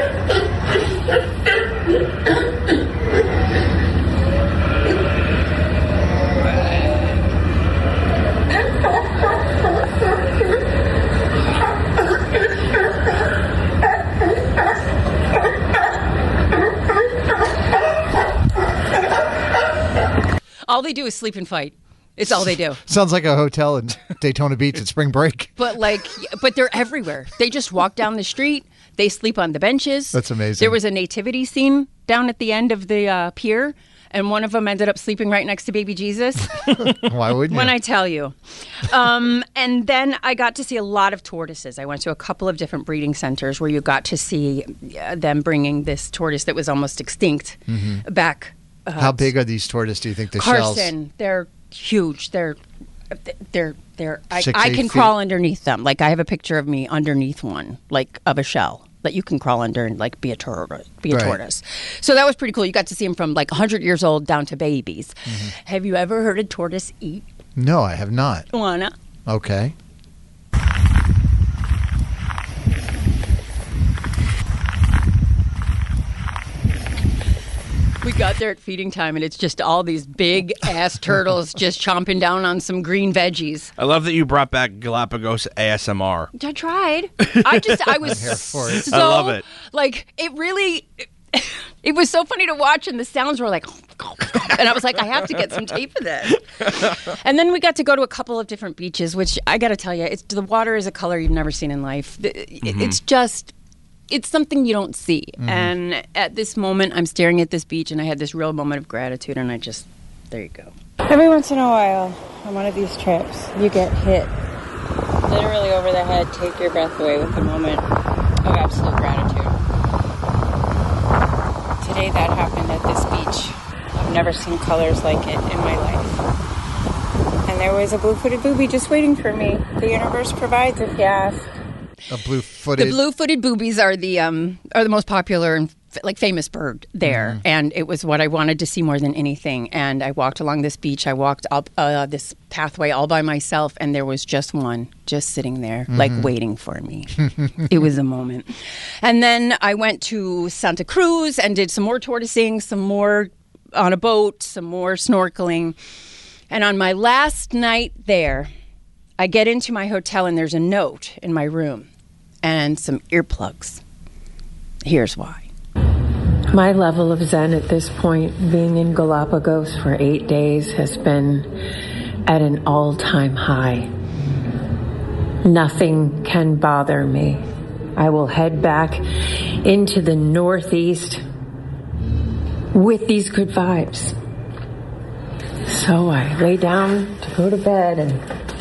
All they do is sleep and fight. It's all they do. Sounds like a hotel in Daytona Beach at spring break. But they're everywhere. They just walk down the street. They sleep on the benches. That's amazing. There was a nativity scene down at the end of the pier, and one of them ended up sleeping right next to baby Jesus. Why wouldn't you? When I tell you. And then I got to see a lot of tortoises. I went to a couple of different breeding centers where you got to see them bringing this tortoise that was almost extinct back. How big are these tortoises, do you think, the Carson, shells? they're huge. They're I 6, 8 can feet? crawl underneath them. Like I have a picture of me underneath one, like of a shell that you can crawl under and like be a tortoise. So that was pretty cool. You got to see them from like 100 years old down to babies. Have you ever heard a tortoise eat? No, I have not. Wanna? Okay. We got there at feeding time, and it's just all these big ass turtles just chomping down on some green veggies. I love that you brought back Galapagos ASMR. I tried. I was I'm here for it. so, I love it. Like, it really, It was so funny to watch, and the sounds were like, and I was like, I have to get some tape of this. And then we got to go to a couple of different beaches, which I got to tell you, the water is a color you've never seen in life. It's something you don't see. Mm-hmm. And at this moment, I'm staring at this beach, and I had this real moment of gratitude, and there you go. Every once in a while, on one of these trips, you get hit literally over the head, take your breath away with a moment of absolute gratitude. Today that happened at this beach. I've never seen colors like it in my life. And there was a blue-footed booby just waiting for me. The universe provides, if you ask. The blue-footed boobies are the most popular and famous bird there, and it was what I wanted to see more than anything. And I walked along this beach. I walked up this pathway all by myself, and there was just one just sitting there, waiting for me. It was a moment. And then I went to Santa Cruz and did some more tortoising, some more on a boat, some more snorkeling. And on my last night there, I get into my hotel, and there's a note in my room and some earplugs. Here's why. My level of Zen at this point, being in Galapagos for 8 days, has been at an all-time high. Nothing can bother me. I will head back into the Northeast with these good vibes. So I lay down to go to bed and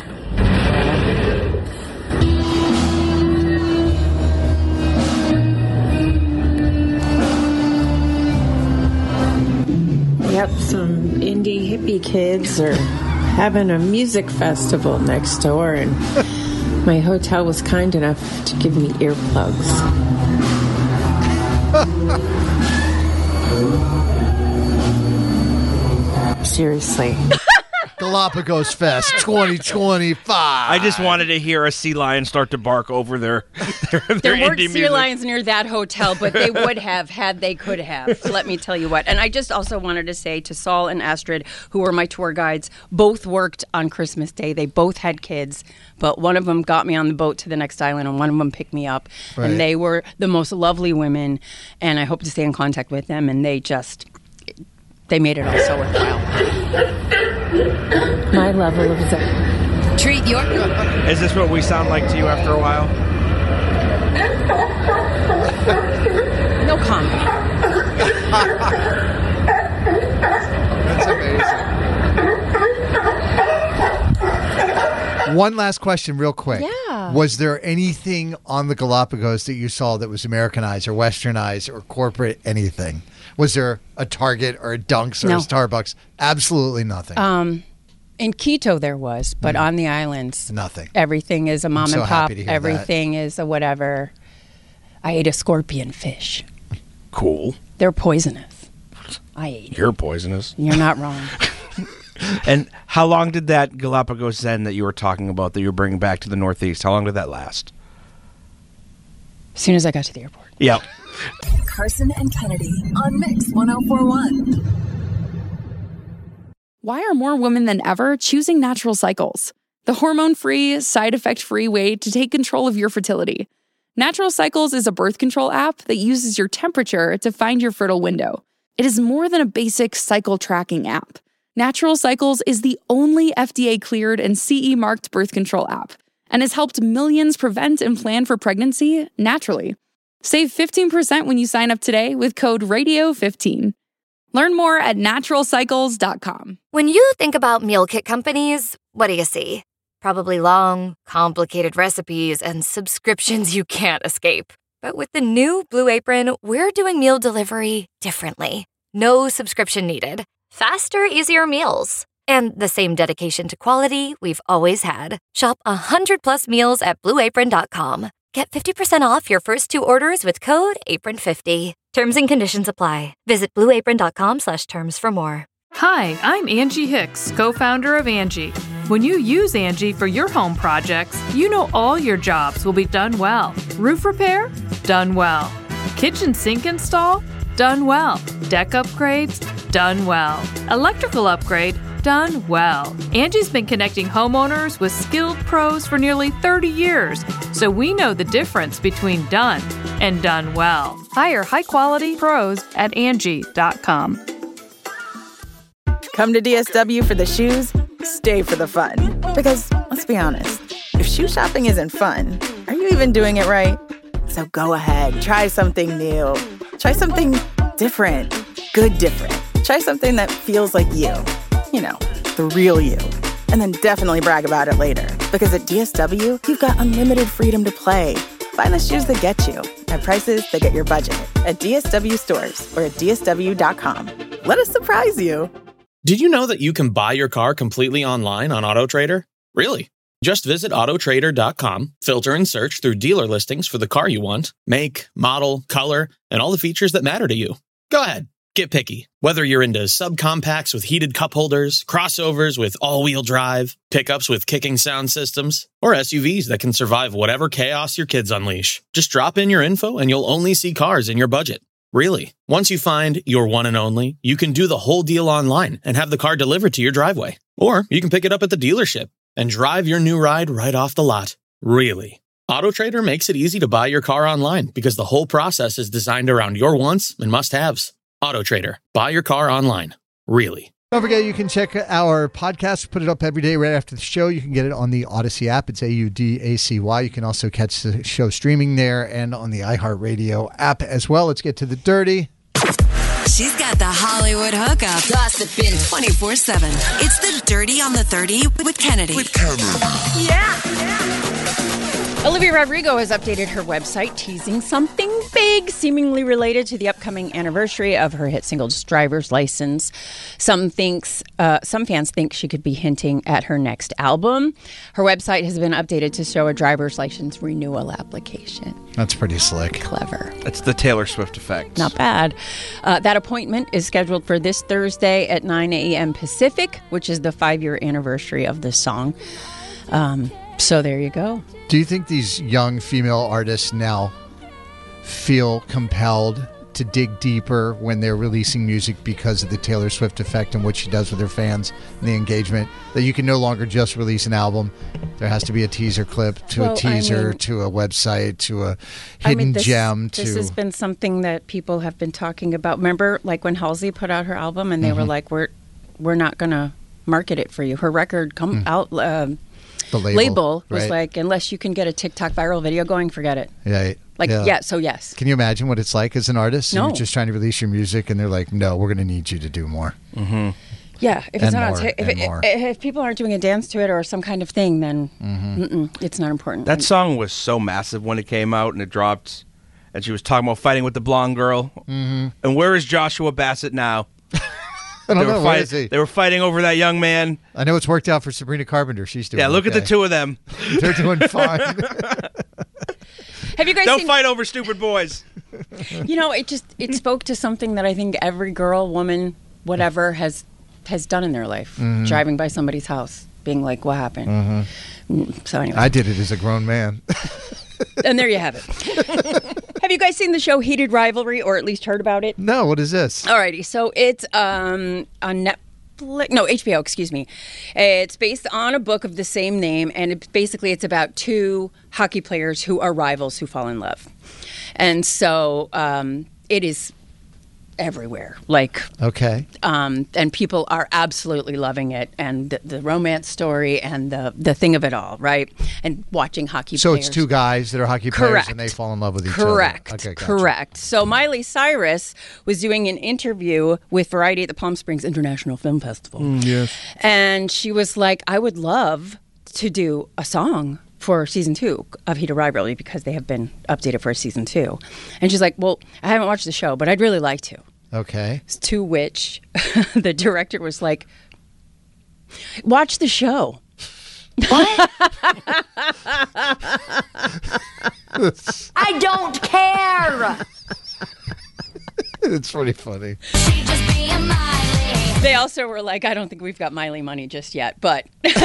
yep, some indie hippie kids are having a music festival next door, and my hotel was kind enough to give me earplugs. Seriously. Galapagos Fest 2025. I just wanted to hear a sea lion start to bark over their There weren't indie sea music. lions near that hotel, but they would have had they could have. Let me tell you what. And I just also wanted to say to Saul and Astrid, who were my tour guides, both worked on Christmas Day. They both had kids, but one of them got me on the boat to the next island, and one of them picked me up. Right. And they were the most lovely women, and I hope to stay in contact with them. And they made it all so worthwhile. My level of Zen. Treat your... Is this what we sound like to you after a while? No comment. That's amazing. One last question real quick. Yeah. Was there anything on the Galapagos that you saw that was Americanized or Westernized or corporate anything? Was there a Target or a Dunks or No. a Starbucks? Absolutely nothing. In Quito there was, but on the islands, nothing. Everything is a mom so and pop. happy to hear Everything is a whatever. I ate a scorpion fish. Cool. They're poisonous. I ate. You're poisonous. You're not wrong. And how long did that Galapagos Zen that you were talking about that you were bringing back to the Northeast, how long did that last? As soon as I got to the airport. Yep. Carson and Kennedy on Mix 104.1. Why are more women than ever choosing Natural Cycles? The hormone-free, side-effect-free way to take control of your fertility. Natural Cycles is a birth control app that uses your temperature to find your fertile window. It is more than a basic cycle tracking app. Natural Cycles is the only FDA-cleared and CE-marked birth control app and has helped millions prevent and plan for pregnancy naturally. Save 15% when you sign up today with code RADIO15. Learn more at naturalcycles.com. When you think about meal kit companies, what do you see? Probably long, complicated recipes and subscriptions you can't escape. But with the new Blue Apron, we're doing meal delivery differently. No subscription needed. Faster, easier meals. And the same dedication to quality we've always had. Shop 100+ meals at BlueApron.com. Get 50% off your first 2 orders with code APRON50. Terms and conditions apply. Visit BlueApron.com/terms for more. Hi, I'm Angie Hicks, co-founder of Angie. When you use Angie for your home projects, you know all your jobs will be done well. Roof repair? Done well. Kitchen sink install? Done well. Deck upgrades? Done well. Electrical upgrade? Done well. Angie's been connecting homeowners with skilled pros for nearly 30 years, so we know the difference between done and done well. Hire high-quality pros at Angie.com. Come to DSW for the shoes, stay for the fun. Because, let's be honest, if shoe shopping isn't fun, are you even doing it right? So go ahead, try something new. Try something different. Good different. Try something that feels like you. You know, the real you. And then definitely brag about it later. Because at DSW, you've got unlimited freedom to play. Find the shoes that get you at prices that get your budget at DSW stores or at DSW.com. Let us surprise you. Did you know that you can buy your car completely online on AutoTrader? Really? Just visit autotrader.com, filter and search through dealer listings for the car you want, make, model, color, and all the features that matter to you. Go ahead, get picky. Whether you're into subcompacts with heated cup holders, crossovers with all-wheel drive, pickups with kicking sound systems, or SUVs that can survive whatever chaos your kids unleash. Just drop in your info and you'll only see cars in your budget. Really. Once you find your one and only, you can do the whole deal online and have the car delivered to your driveway. Or you can pick it up at the dealership and drive your new ride right off the lot. Really. AutoTrader makes it easy to buy your car online because the whole process is designed around your wants and must-haves. AutoTrader. Buy your car online. Really. Don't forget, you can check our podcast. Put it up every day right after the show. You can get it on the Odyssey app. It's AUDACY. You can also catch the show streaming there and on the iHeartRadio app as well. Let's get to the dirty. She's got the Hollywood hookup. Gossiping 24/7. It's the Dirty on the 30 with Kennedy. Olivia Rodrigo has updated her website, teasing something big, seemingly related to the upcoming anniversary of her hit single Driver's License. Some fans think she could be hinting at her next album. Her website has been updated to show a driver's license renewal application. That's pretty slick. Clever. It's the Taylor Swift effect. Not bad. That appointment is scheduled for this Thursday at 9 a.m. Pacific, which is the 5-year anniversary of this song. So there you go. Do you think these young female artists now feel compelled to dig deeper when they're releasing music because of the Taylor Swift effect and what she does with her fans and the engagement? That you can no longer just release an album. There has to be a teaser clip to a teaser to a website to a hidden gem. This has been something that people have been talking about. Remember, like when Halsey put out her album and they were like, we're not going to market it for you. Her record out... The label was right? like, unless you can get a TikTok viral video going, forget it. Yeah. So yes. Can you imagine what it's like as an artist? No. You're just trying to release your music and they're like, no, we're going to need you to do more. Mm-hmm. Yeah. If it's not if people aren't doing a dance to it or some kind of thing, then it's not important. That song was so massive when it came out and it dropped. And she was talking about fighting with the blonde girl. Mm-hmm. And where is Joshua Bassett now? I don't know. Where is he? They were fighting over that young man. I know it's worked out for Sabrina Carpenter. She's doing look at the two of them. They're doing fine. Have you guys Don't fight over stupid boys. You know, it spoke to something that I think every girl, woman, whatever has done in their life. Mm-hmm. Driving by somebody's house, being like, what happened? Mm-hmm. So anyway. I did it as a grown man. And there you have it. Have you guys seen the show Heated Rivalry, or at least heard about it? No, what is this? Alrighty, so it's on HBO, excuse me. It's based on a book of the same name, and it's about two hockey players who are rivals who fall in love. And so it is everywhere. And people are absolutely loving it, and the romance story and the thing of it all, right? And watching hockey players. So it's two guys that are hockey players and they fall in love with each other. Correct. Okay, gotcha. Correct. So Miley Cyrus was doing an interview with Variety at the Palm Springs International Film Festival. Yes. And she was like, I would love to do a song for season 2 of Heated Rivalry because they have been updated for season 2. And she's like, well, I haven't watched the show, but I'd really like to. Okay. To which the director was like, watch the show. What? I don't care. It's pretty funny. They also were like, I don't think we've got Miley money just yet, but.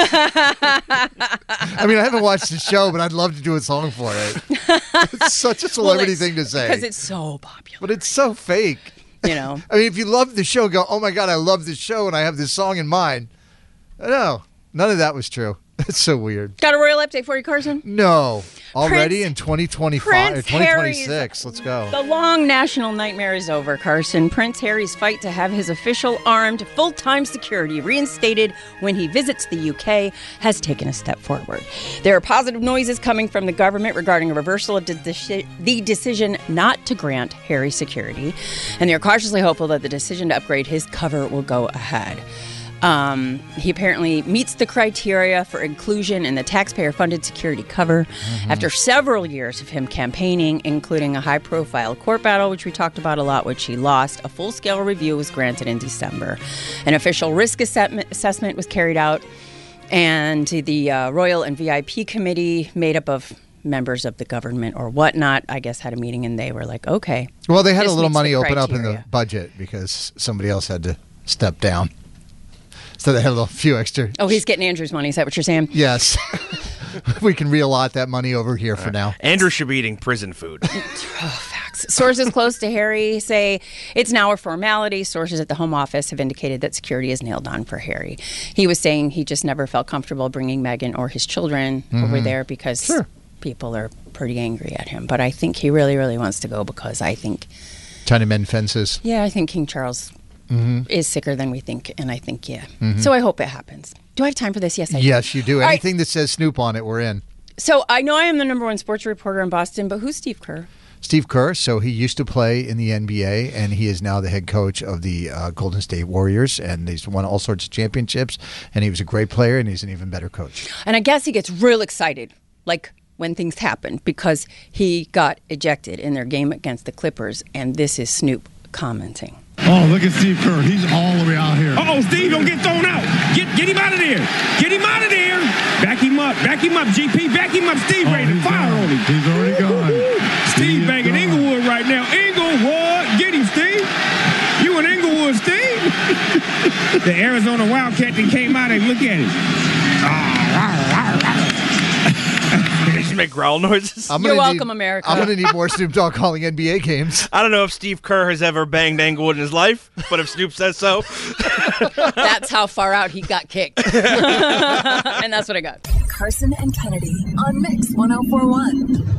I mean, I haven't watched the show, but I'd love to do a song for it. It's such a celebrity thing to say. Because it's so popular. But it's so fake. You know. I mean, if you love the show, go, oh my God, I love this show and I have this song in mind. No, none of that was true. That's so weird. Got a royal update for you, Carson? No. Already in 2025 or Prince 2026. Let's go. The long national nightmare is over, Carson. Prince Harry's fight to have his official armed full-time security reinstated when he visits the UK has taken a step forward. There are positive noises coming from the government regarding a reversal of the decision not to grant Harry security, and they're cautiously hopeful that the decision to upgrade his cover will go ahead. He apparently meets the criteria for inclusion in the taxpayer-funded security cover. After several years of him campaigning, including a high-profile court battle, which we talked about a lot, which he lost, a full-scale review was granted in December. An official risk assessment was carried out, and the Royal and VIP Committee, made up of members of the government or whatnot, I guess had a meeting, and they were like, okay. Well, they had a little money open up in the budget because somebody else had to step down. So they had a few extra. Oh, he's getting Andrew's money. Is that what you're saying? Yes. We can reallot that money over here for now. Andrew should be eating prison food. Facts. Sources close to Harry say it's now a formality. Sources at the Home Office have indicated that security is nailed on for Harry. He was saying he just never felt comfortable bringing Meghan or his children over there because people are pretty angry at him. But I think he really, really wants to go because I think... Trying to mend fences. Yeah, I think King Charles... is sicker than we think, and I think, So I hope it happens. Do I have time for this? Yes, I do. Yes, you do. Anything that says Snoop on it, we're in. So I know I am the #1 sports reporter in Boston, but who's Steve Kerr? Steve Kerr, so he used to play in the NBA, and he is now the head coach of the Golden State Warriors, and he's won all sorts of championships, and he was a great player, and he's an even better coach. And I guess he gets real excited, like when things happen, because he got ejected in their game against the Clippers, and this is Snoop commenting. Oh, look at Steve Kerr. He's all the way out here. Uh-oh, Steve, don't get thrown out. Get him out of there. Get him out of there. Back him up. Back him up, GP. Back him up. Steve ready to fire on him. He's already gone. Steve banging Inglewood right now. Inglewood. Get him, Steve. You and Inglewood, Steve. The Arizona Wildcat that came out and look at it. They just make growl noises. You're welcome, America. I'm going to need more Snoop Dogg calling NBA games. I don't know if Steve Kerr has ever banged Englewood in his life, but if Snoop says so. That's how far out he got kicked. And that's what I got. Carson and Kennedy on Mix 104.1.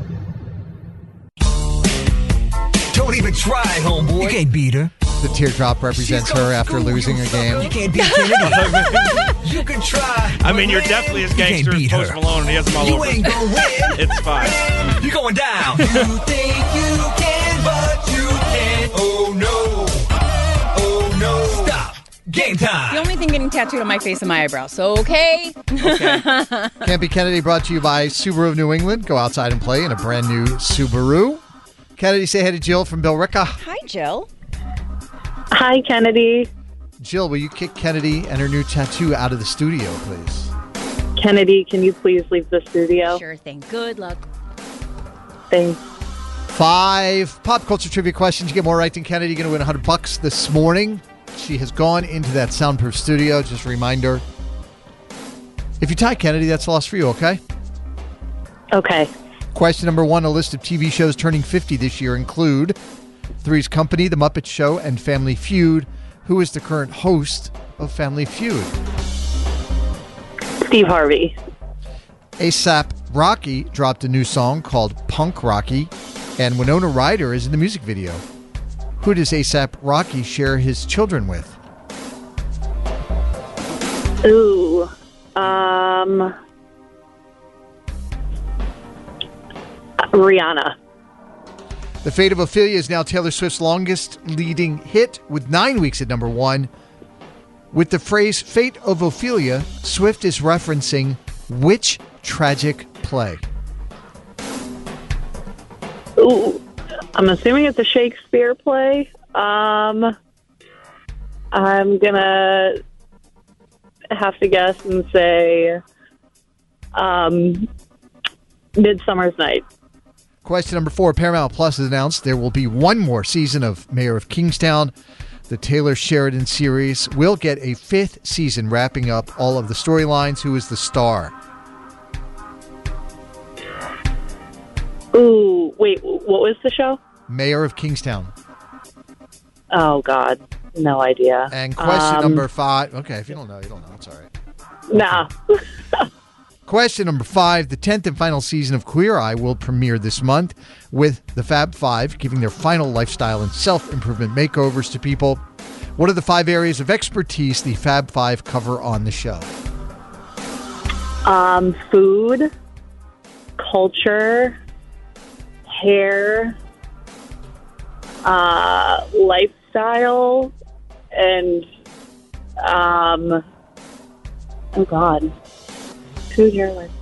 Don't even try, homeboy. You can't beat her. The teardrop represents her after losing a game. You can't beat Kennedy. You can try. I mean, you're definitely as gangster as Post Malone, and he has them all over. You ain't gonna win. It's fine. You're going down. You think you can, but you can't. Oh, no. Oh, no. Stop. Game time. The only thing getting tattooed on my face is my eyebrows. So, okay. Can't Be Kennedy brought to you by Subaru of New England. Go outside and play in a brand new Subaru. Kennedy, say hey to Jill from Billerica. Hi, Jill. Hi, Kennedy. Jill, will you kick Kennedy and her new tattoo out of the studio, please? Kennedy, can you please leave the studio? Sure thing. Good luck. Thanks. 5 pop culture trivia questions. You get more right than Kennedy. You're going to win $100 this morning. She has gone into that soundproof studio. Just a reminder. If you tie Kennedy, that's a loss for you, okay? Okay. Question number 1. A list of TV shows turning 50 this year include Three's Company, The Muppet Show, and Family Feud. Who is the current host of Family Feud? Steve Harvey. A$AP Rocky dropped a new song called Punk Rocky, and Winona Ryder is in the music video. Who does A$AP Rocky share his children with? Ooh. Rihanna. The Fate of Ophelia is now Taylor Swift's longest leading hit with 9 weeks at number 1. With the phrase Fate of Ophelia, Swift is referencing which tragic play? Ooh. I'm assuming it's a Shakespeare play. I'm going to have to guess and say Midsummer's Night. Question number 4. Paramount Plus has announced there will be one more season of Mayor of Kingstown. The Taylor Sheridan series will get a 5th season wrapping up all of the storylines. Who is the star? Ooh, wait, what was the show? Mayor of Kingstown. Oh, God. No idea. And question number 5. Okay, if you don't know, you don't know. It's all right. Nah. Question number 5. The 10th and final season of Queer Eye will premiere this month with the Fab Five giving their final lifestyle and self-improvement makeovers to people. What are the 5 areas of expertise the Fab Five cover on the show? Food, culture, hair, lifestyle, and oh God, food, hair, lifestyle.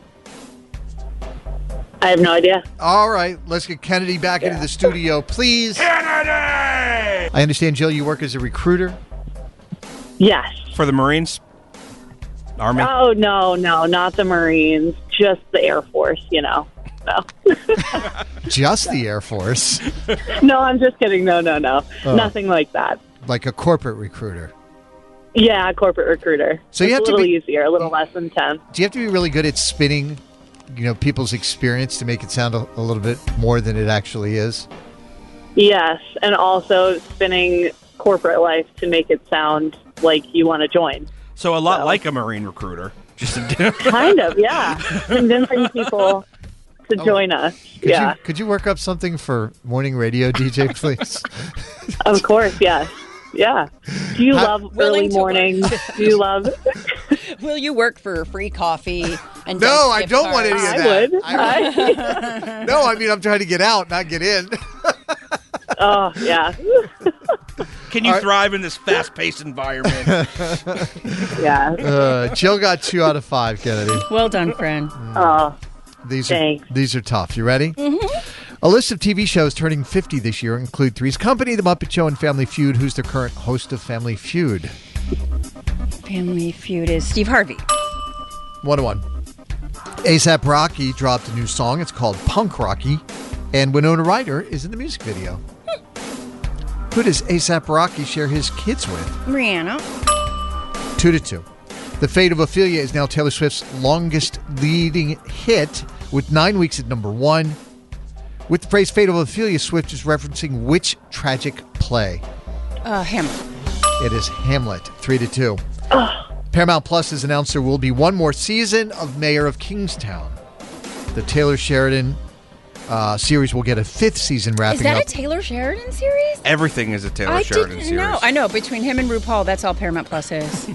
I have no idea. All right, let's get Kennedy back into the studio, please. Kennedy! I understand, Jill, you work as a recruiter? Yes. For the Marines? Army? Oh, no, not the Marines. Just the Air Force, No. Just the Air Force? No, I'm just kidding. No. Nothing like that. Like a corporate recruiter? Yeah, corporate recruiter. So you have a to little be easier, a little less intense. Do you have to be really good at spinning, people's experience to make it sound a little bit more than it actually is? Yes, and also spinning corporate life to make it sound like you want to join. So a lot like a Marine recruiter. Kind of, yeah. Convincing people to join us. Could you work up something for morning radio, DJ, please? Of course, yes. Yeah. Do you love early mornings? Do you love... Will you work for free coffee? And no, I don't want any of that. I would. No, I'm trying to get out, not get in. Oh, yeah. Can you thrive in this fast-paced environment? Yeah. Jill got 2 out of 5, Kennedy. Well done, friend. Oh, these thanks. are tough. You ready? Mm-hmm. A list of TV shows turning 50 this year include Three's Company, The Muppet Show, and Family Feud. Who's the current host of Family Feud? Family Feud is Steve Harvey. 1-1. A$AP Rocky dropped a new song. It's called Punk Rocky. And Winona Ryder is in the music video. Who does A$AP Rocky share his kids with? Rihanna. 2-2. The Fate of Ophelia is now Taylor Swift's longest leading hit with 9 weeks at number 1. With the phrase Fate of Ophelia, Swift is referencing which tragic play? Hamlet. It is Hamlet. 3-2. Paramount Plus has announced there will be one more season of Mayor of Kingstown. The Taylor Sheridan series will get a 5th season wrapping up. Is that a Taylor Sheridan series? Everything is a Taylor Sheridan series. I know. Between him and RuPaul, that's all Paramount Plus is.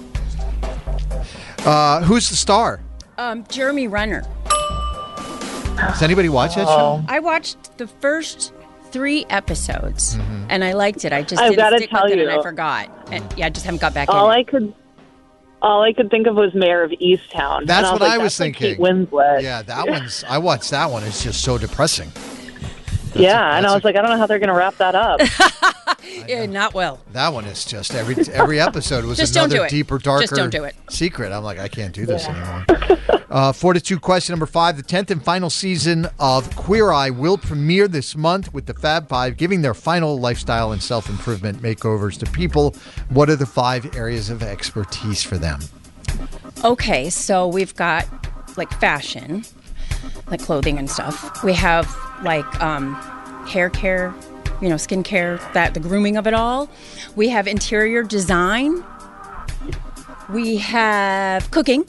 Who's the star? Jeremy Renner. Does anybody watch that show? I watched the first 3 episodes, and I liked it. I just I've didn't stick tell with it, you. and I forgot. And I just haven't got back All in. I could think of was Mayor of Easttown. That's and what I that's was thinking. Kate Winslet. Yeah, I watched that one. It's just so depressing. And I was like, I don't know how they're going to wrap that up. Yeah, not well. That one is just every episode was Just don't do another it. deeper, darker Just don't do it. secret. I'm like, I can't do this anymore. 4-2. Question number 5. The 10th and final season of Queer Eye will premiere this month with the Fab Five giving their final lifestyle and self-improvement makeovers to people. What are the 5 areas of expertise for them? Okay, so we've got like fashion, like clothing and stuff. We have like hair care, skin care, the grooming of it all. We have interior design. We have cooking.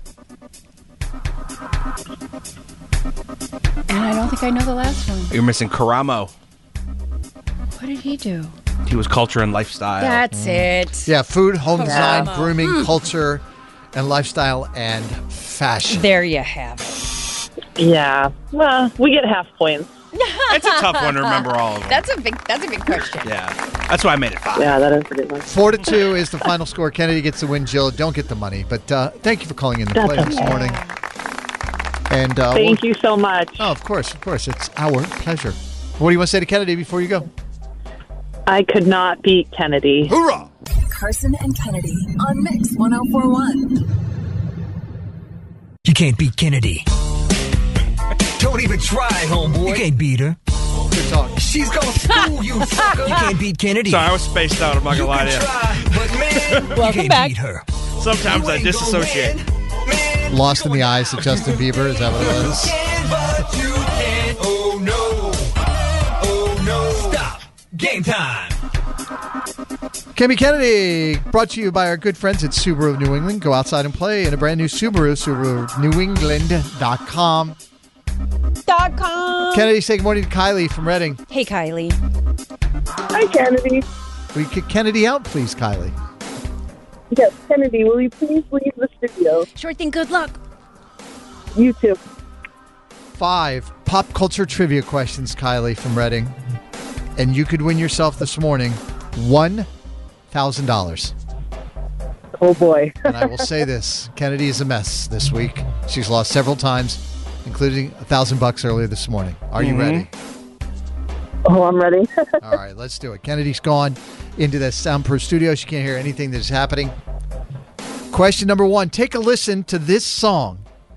And I don't think I know the last one. You're missing Karamo. What did he do? He was culture and lifestyle. That's it. Yeah, food, home design, Karamo. grooming, culture, and lifestyle, and fashion. There you have it. Yeah. Well, we get half points. It's a tough one to remember all of them. That's a big question. Yeah. That's why I made it 5. Yeah, that is a good one. 4-2 is the final score. Kennedy gets the win. Jill, don't get the money. But thank you for calling in the play this morning. And Thank you so much. Oh, of course. It's our pleasure. What do you want to say to Kennedy before you go? I could not beat Kennedy. Hoorah! Carson and Kennedy on Mix 1041. You can't beat Kennedy. Don't even try, homeboy. You can't beat her. Good talk. She's gonna school you, sucker. You can't beat Kennedy. Sorry, I was spaced out. I'm not going to lie to you. Try, but man, you Welcome can't back. beat her. Sometimes I You ain't disassociate. gonna win, man. Lost in the eyes of Justin Bieber. Is that what it was? But you can't. Oh no. Oh no. Stop. Game time. Kimmy Kennedy, brought to you by our good friends at Subaru of New England. Go outside and play in a brand new Subaru, SubaruNewEngland.com. Kennedy, say good morning to Kylie from Reading. Hey, Kylie. Hi, Kennedy. Will you kick Kennedy out, please, Kylie? Yes, Kennedy, will you please leave the studio? Sure thing. Good luck. You too. 5 pop culture trivia questions, Kylie from Reading. And you could win yourself this morning $1,000. Oh, boy. And I will say this, Kennedy is a mess this week. She's lost several times, including $1,000 earlier this morning. Are you ready? Oh, I'm ready. All right, let's do it. Kennedy's gone into the soundproof studio. She can't hear anything that is happening. Question number 1. Take a listen to this song.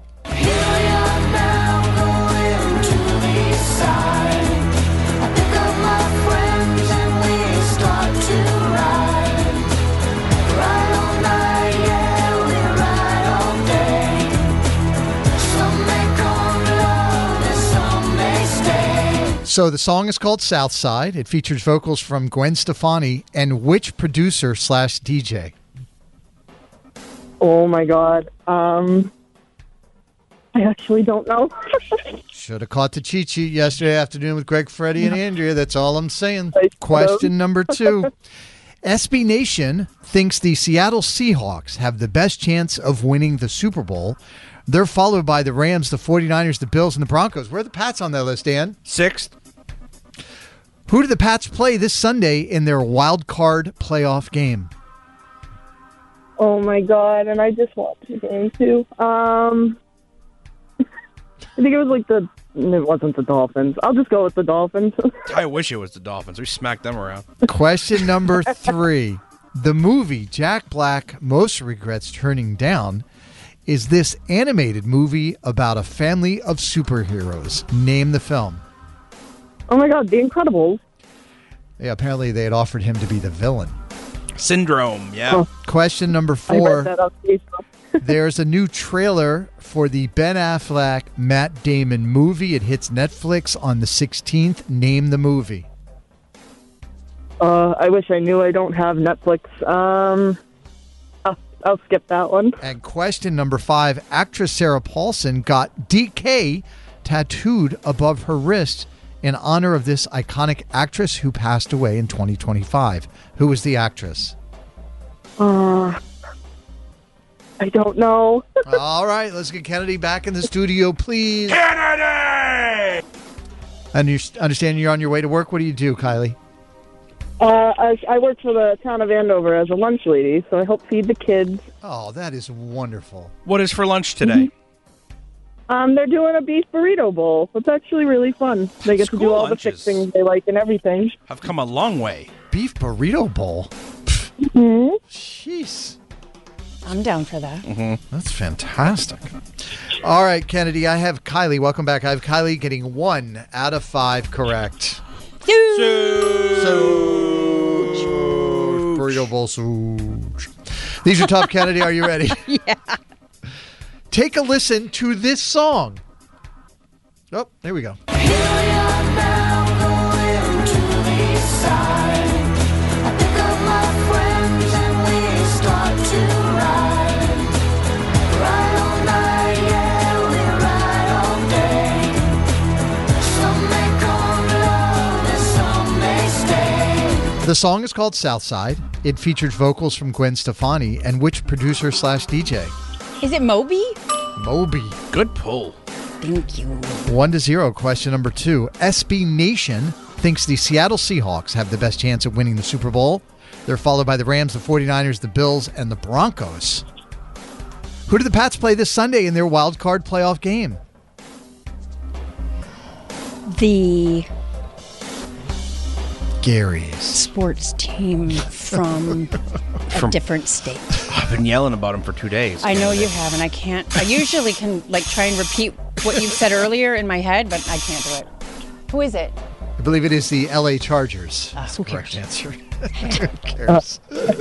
So the song is called Southside. It features vocals from Gwen Stefani and which producer / DJ? Oh, my God. I actually don't know. Should have caught the cheat sheet yesterday afternoon with Greg, Freddie, and Andrea. That's all I'm saying. Question number 2. SB Nation thinks the Seattle Seahawks have the best chance of winning the Super Bowl. They're followed by the Rams, the 49ers, the Bills, and the Broncos. Where are the Pats on that list, Dan? 6th. Who do the Pats play this Sunday in their wild card playoff game? Oh, my God. And I just watched the game, too. I think it was it wasn't the Dolphins. I'll just go with the Dolphins. I wish it was the Dolphins. We smacked them around. Question number 3. The movie Jack Black most regrets turning down is this animated movie about a family of superheroes. Name the film. Oh, my God. The Incredibles. Yeah, apparently they had offered him to be the villain. Syndrome, yeah. Oh. Question number I 4. read that on Facebook. There's a new trailer for the Ben Affleck, Matt Damon movie. It hits Netflix on the 16th. Name the movie. I wish I knew. I don't have Netflix. I'll skip that one. And question number 5. Actress Sarah Paulson got DK tattooed above her wrist in honor of this iconic actress who passed away in 2025. Who was the actress? I don't know. All right, let's get Kennedy back in the studio, please. Kennedy! And you understand you're on your way to work. What do you do, Kylie? I work for the town of Andover as a lunch lady, so I help feed the kids. Oh, that is wonderful. What is for lunch today? They're doing a beef burrito bowl. It's actually really fun. They get to do all the fixings they like and everything. I've come a long way. Beef burrito bowl? Mm-hmm. Jeez. I'm down for that. That's fantastic. All right, Kennedy, I have Kylie. Welcome back. I have Kylie getting 1 out of 5 correct. Burrito bowl Suge. These are tough, Kennedy. Are you ready? Yeah. Take a listen to this song. Oh, there we go. The song is called Southside. It featured vocals from Gwen Stefani and which producer / DJ? Is it Moby? Moby. Good pull. Thank you. 1-0. Question number 2. SB Nation thinks the Seattle Seahawks have the best chance of winning the Super Bowl. They're followed by the Rams, the 49ers, the Bills, and the Broncos. Who do the Pats play this Sunday in their wild card playoff game? The Gary's sports team from a different state. I've been yelling about him for 2 days. I know you have, and I can't. I usually can try and repeat what you said earlier in my head, but I can't do it. Who is it? I believe it is the LA Chargers. Who cares? Correct answer. Who cares?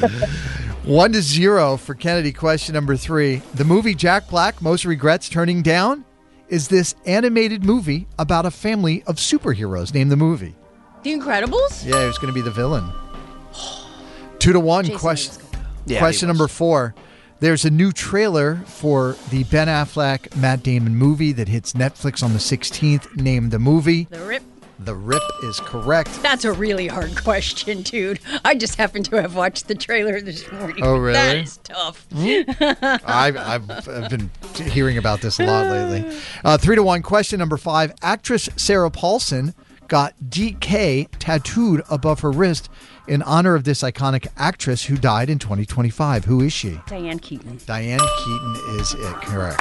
1-0 for Kennedy. Question number 3. The movie Jack Black most regrets turning down is this animated movie about a family of superheroes. Name the movie. The Incredibles? Yeah, he was going to be the villain. 2-1. Question number 4. There's a new trailer for the Ben Affleck, Matt Damon movie that hits Netflix on the 16th. Name the movie. The Rip. The Rip is correct. That's a really hard question, dude. I just happen to have watched the trailer this morning. Oh, really? That is tough. I've been hearing about this a lot lately. 3-1. Question number 5. Actress Sarah Paulson got DK tattooed above her wrist in honor of this iconic actress who died in 2025. Who is she? Diane Keaton. Diane Keaton is it. Correct.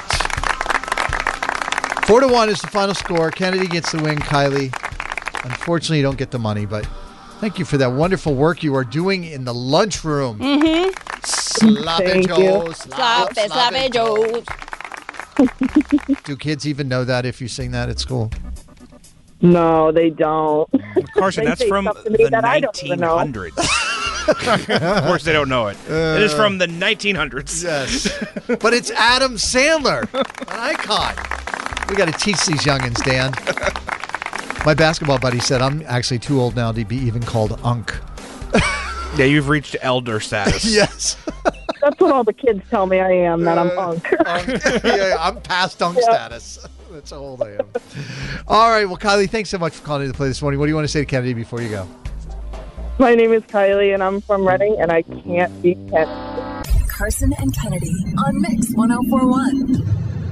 4-1 is the final score. Kennedy gets the win. Kylie, unfortunately, you don't get the money, but thank you for that wonderful work you are doing in the lunchroom. Mm-hmm. Sloppy Joe. Sloppy Joe. Do kids even know that if you sing that at school? No, they don't. Carson, that's from the 1900s. Of course, they don't know it. It is from the 1900s. Yes. But it's Adam Sandler, an icon. We got to teach these youngins, Dan. My basketball buddy said I'm actually too old now to be even called Unk. Yeah, you've reached elder status. Yes. That's what all the kids tell me I am, that I'm Unk. Yeah, I'm past Unk status. That's how old I am. All right. Well, Kylie, thanks so much for calling in to play this morning. What do you want to say to Kennedy before you go? My name is Kylie, and I'm from Reading, and I can't beat Kennedy. Carson and Kennedy on Mix 104.1.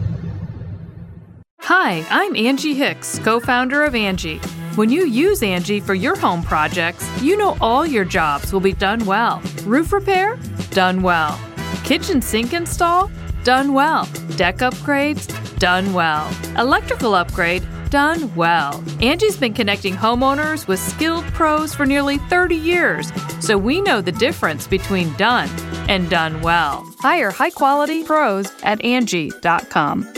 Hi, I'm Angie Hicks, co-founder of Angie. When you use Angie for your home projects, you know all your jobs will be done well. Roof repair? Done well. Kitchen sink install? Done well. Deck upgrades? Done well. Electrical upgrade? Done well. Angie's been connecting homeowners with skilled pros for nearly 30 years, so we know the difference between done and done well. Hire high-quality pros at Angie.com.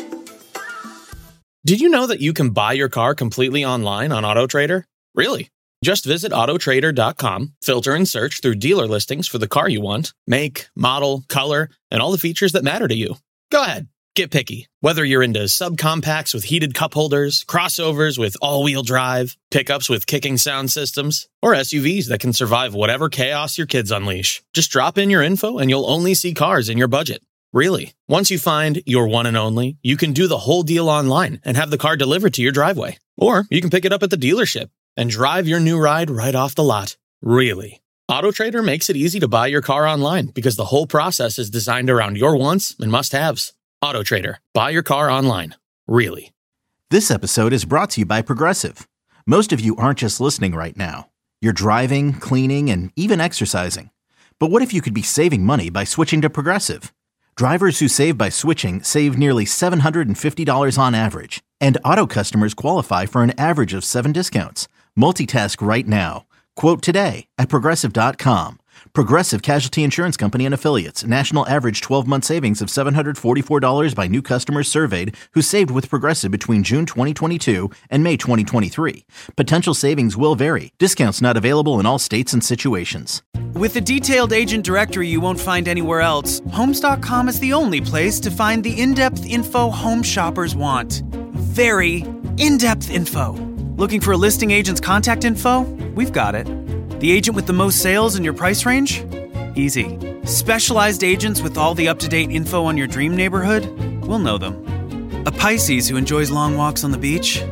Did you know that you can buy your car completely online on AutoTrader? Really? Just visit AutoTrader.com, filter and search through dealer listings for the car you want, make, model, color, and all the features that matter to you. Go ahead. Get picky. Whether you're into subcompacts with heated cup holders, crossovers with all-wheel drive, pickups with kicking sound systems, or SUVs that can survive whatever chaos your kids unleash. Just drop in your info and you'll only see cars in your budget. Really. Once you find your one and only, you can do the whole deal online and have the car delivered to your driveway. Or you can pick it up at the dealership and drive your new ride right off the lot. Really. AutoTrader makes it easy to buy your car online because the whole process is designed around your wants and must-haves. AutoTrader. Buy your car online. Really. This episode is brought to you by Progressive. Most of you aren't just listening right now. You're driving, cleaning, and even exercising. But what if you could be saving money by switching to Progressive? Drivers who save by switching save nearly $750 on average. And auto customers qualify for an average of 7 discounts. Multitask right now. Quote today at Progressive.com. Progressive Casualty Insurance Company and Affiliates. National average 12-month savings of $744 by new customers surveyed who saved with Progressive between June 2022 and May 2023. Potential savings will vary. Discounts not available in all states and situations. With a detailed agent directory you won't find anywhere else, Homes.com is the only place to find the in-depth info home shoppers want. Very in-depth info. Looking for a listing agent's contact info? We've got it. The agent with the most sales in your price range? Easy. Specialized agents with all the up-to-date info on your dream neighborhood? We'll know them. A Pisces who enjoys long walks on the beach?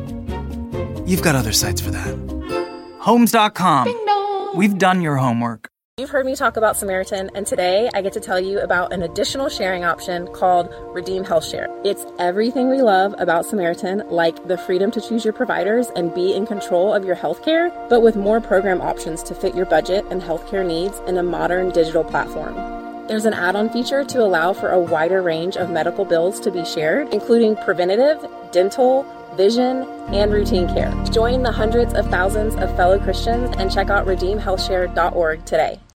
You've got other sites for that. Homes.com. We've done your homework. You've heard me talk about Samaritan, and today I get to tell you about an additional sharing option called Redeem Health Share. It's everything we love about Samaritan, like the freedom to choose your providers and be in control of your healthcare, but with more program options to fit your budget and healthcare needs in a modern digital platform. There's an add-on feature to allow for a wider range of medical bills to be shared, including preventative, dental, vision, and routine care. Join the hundreds of thousands of fellow Christians and check out redeemhealthshare.org today.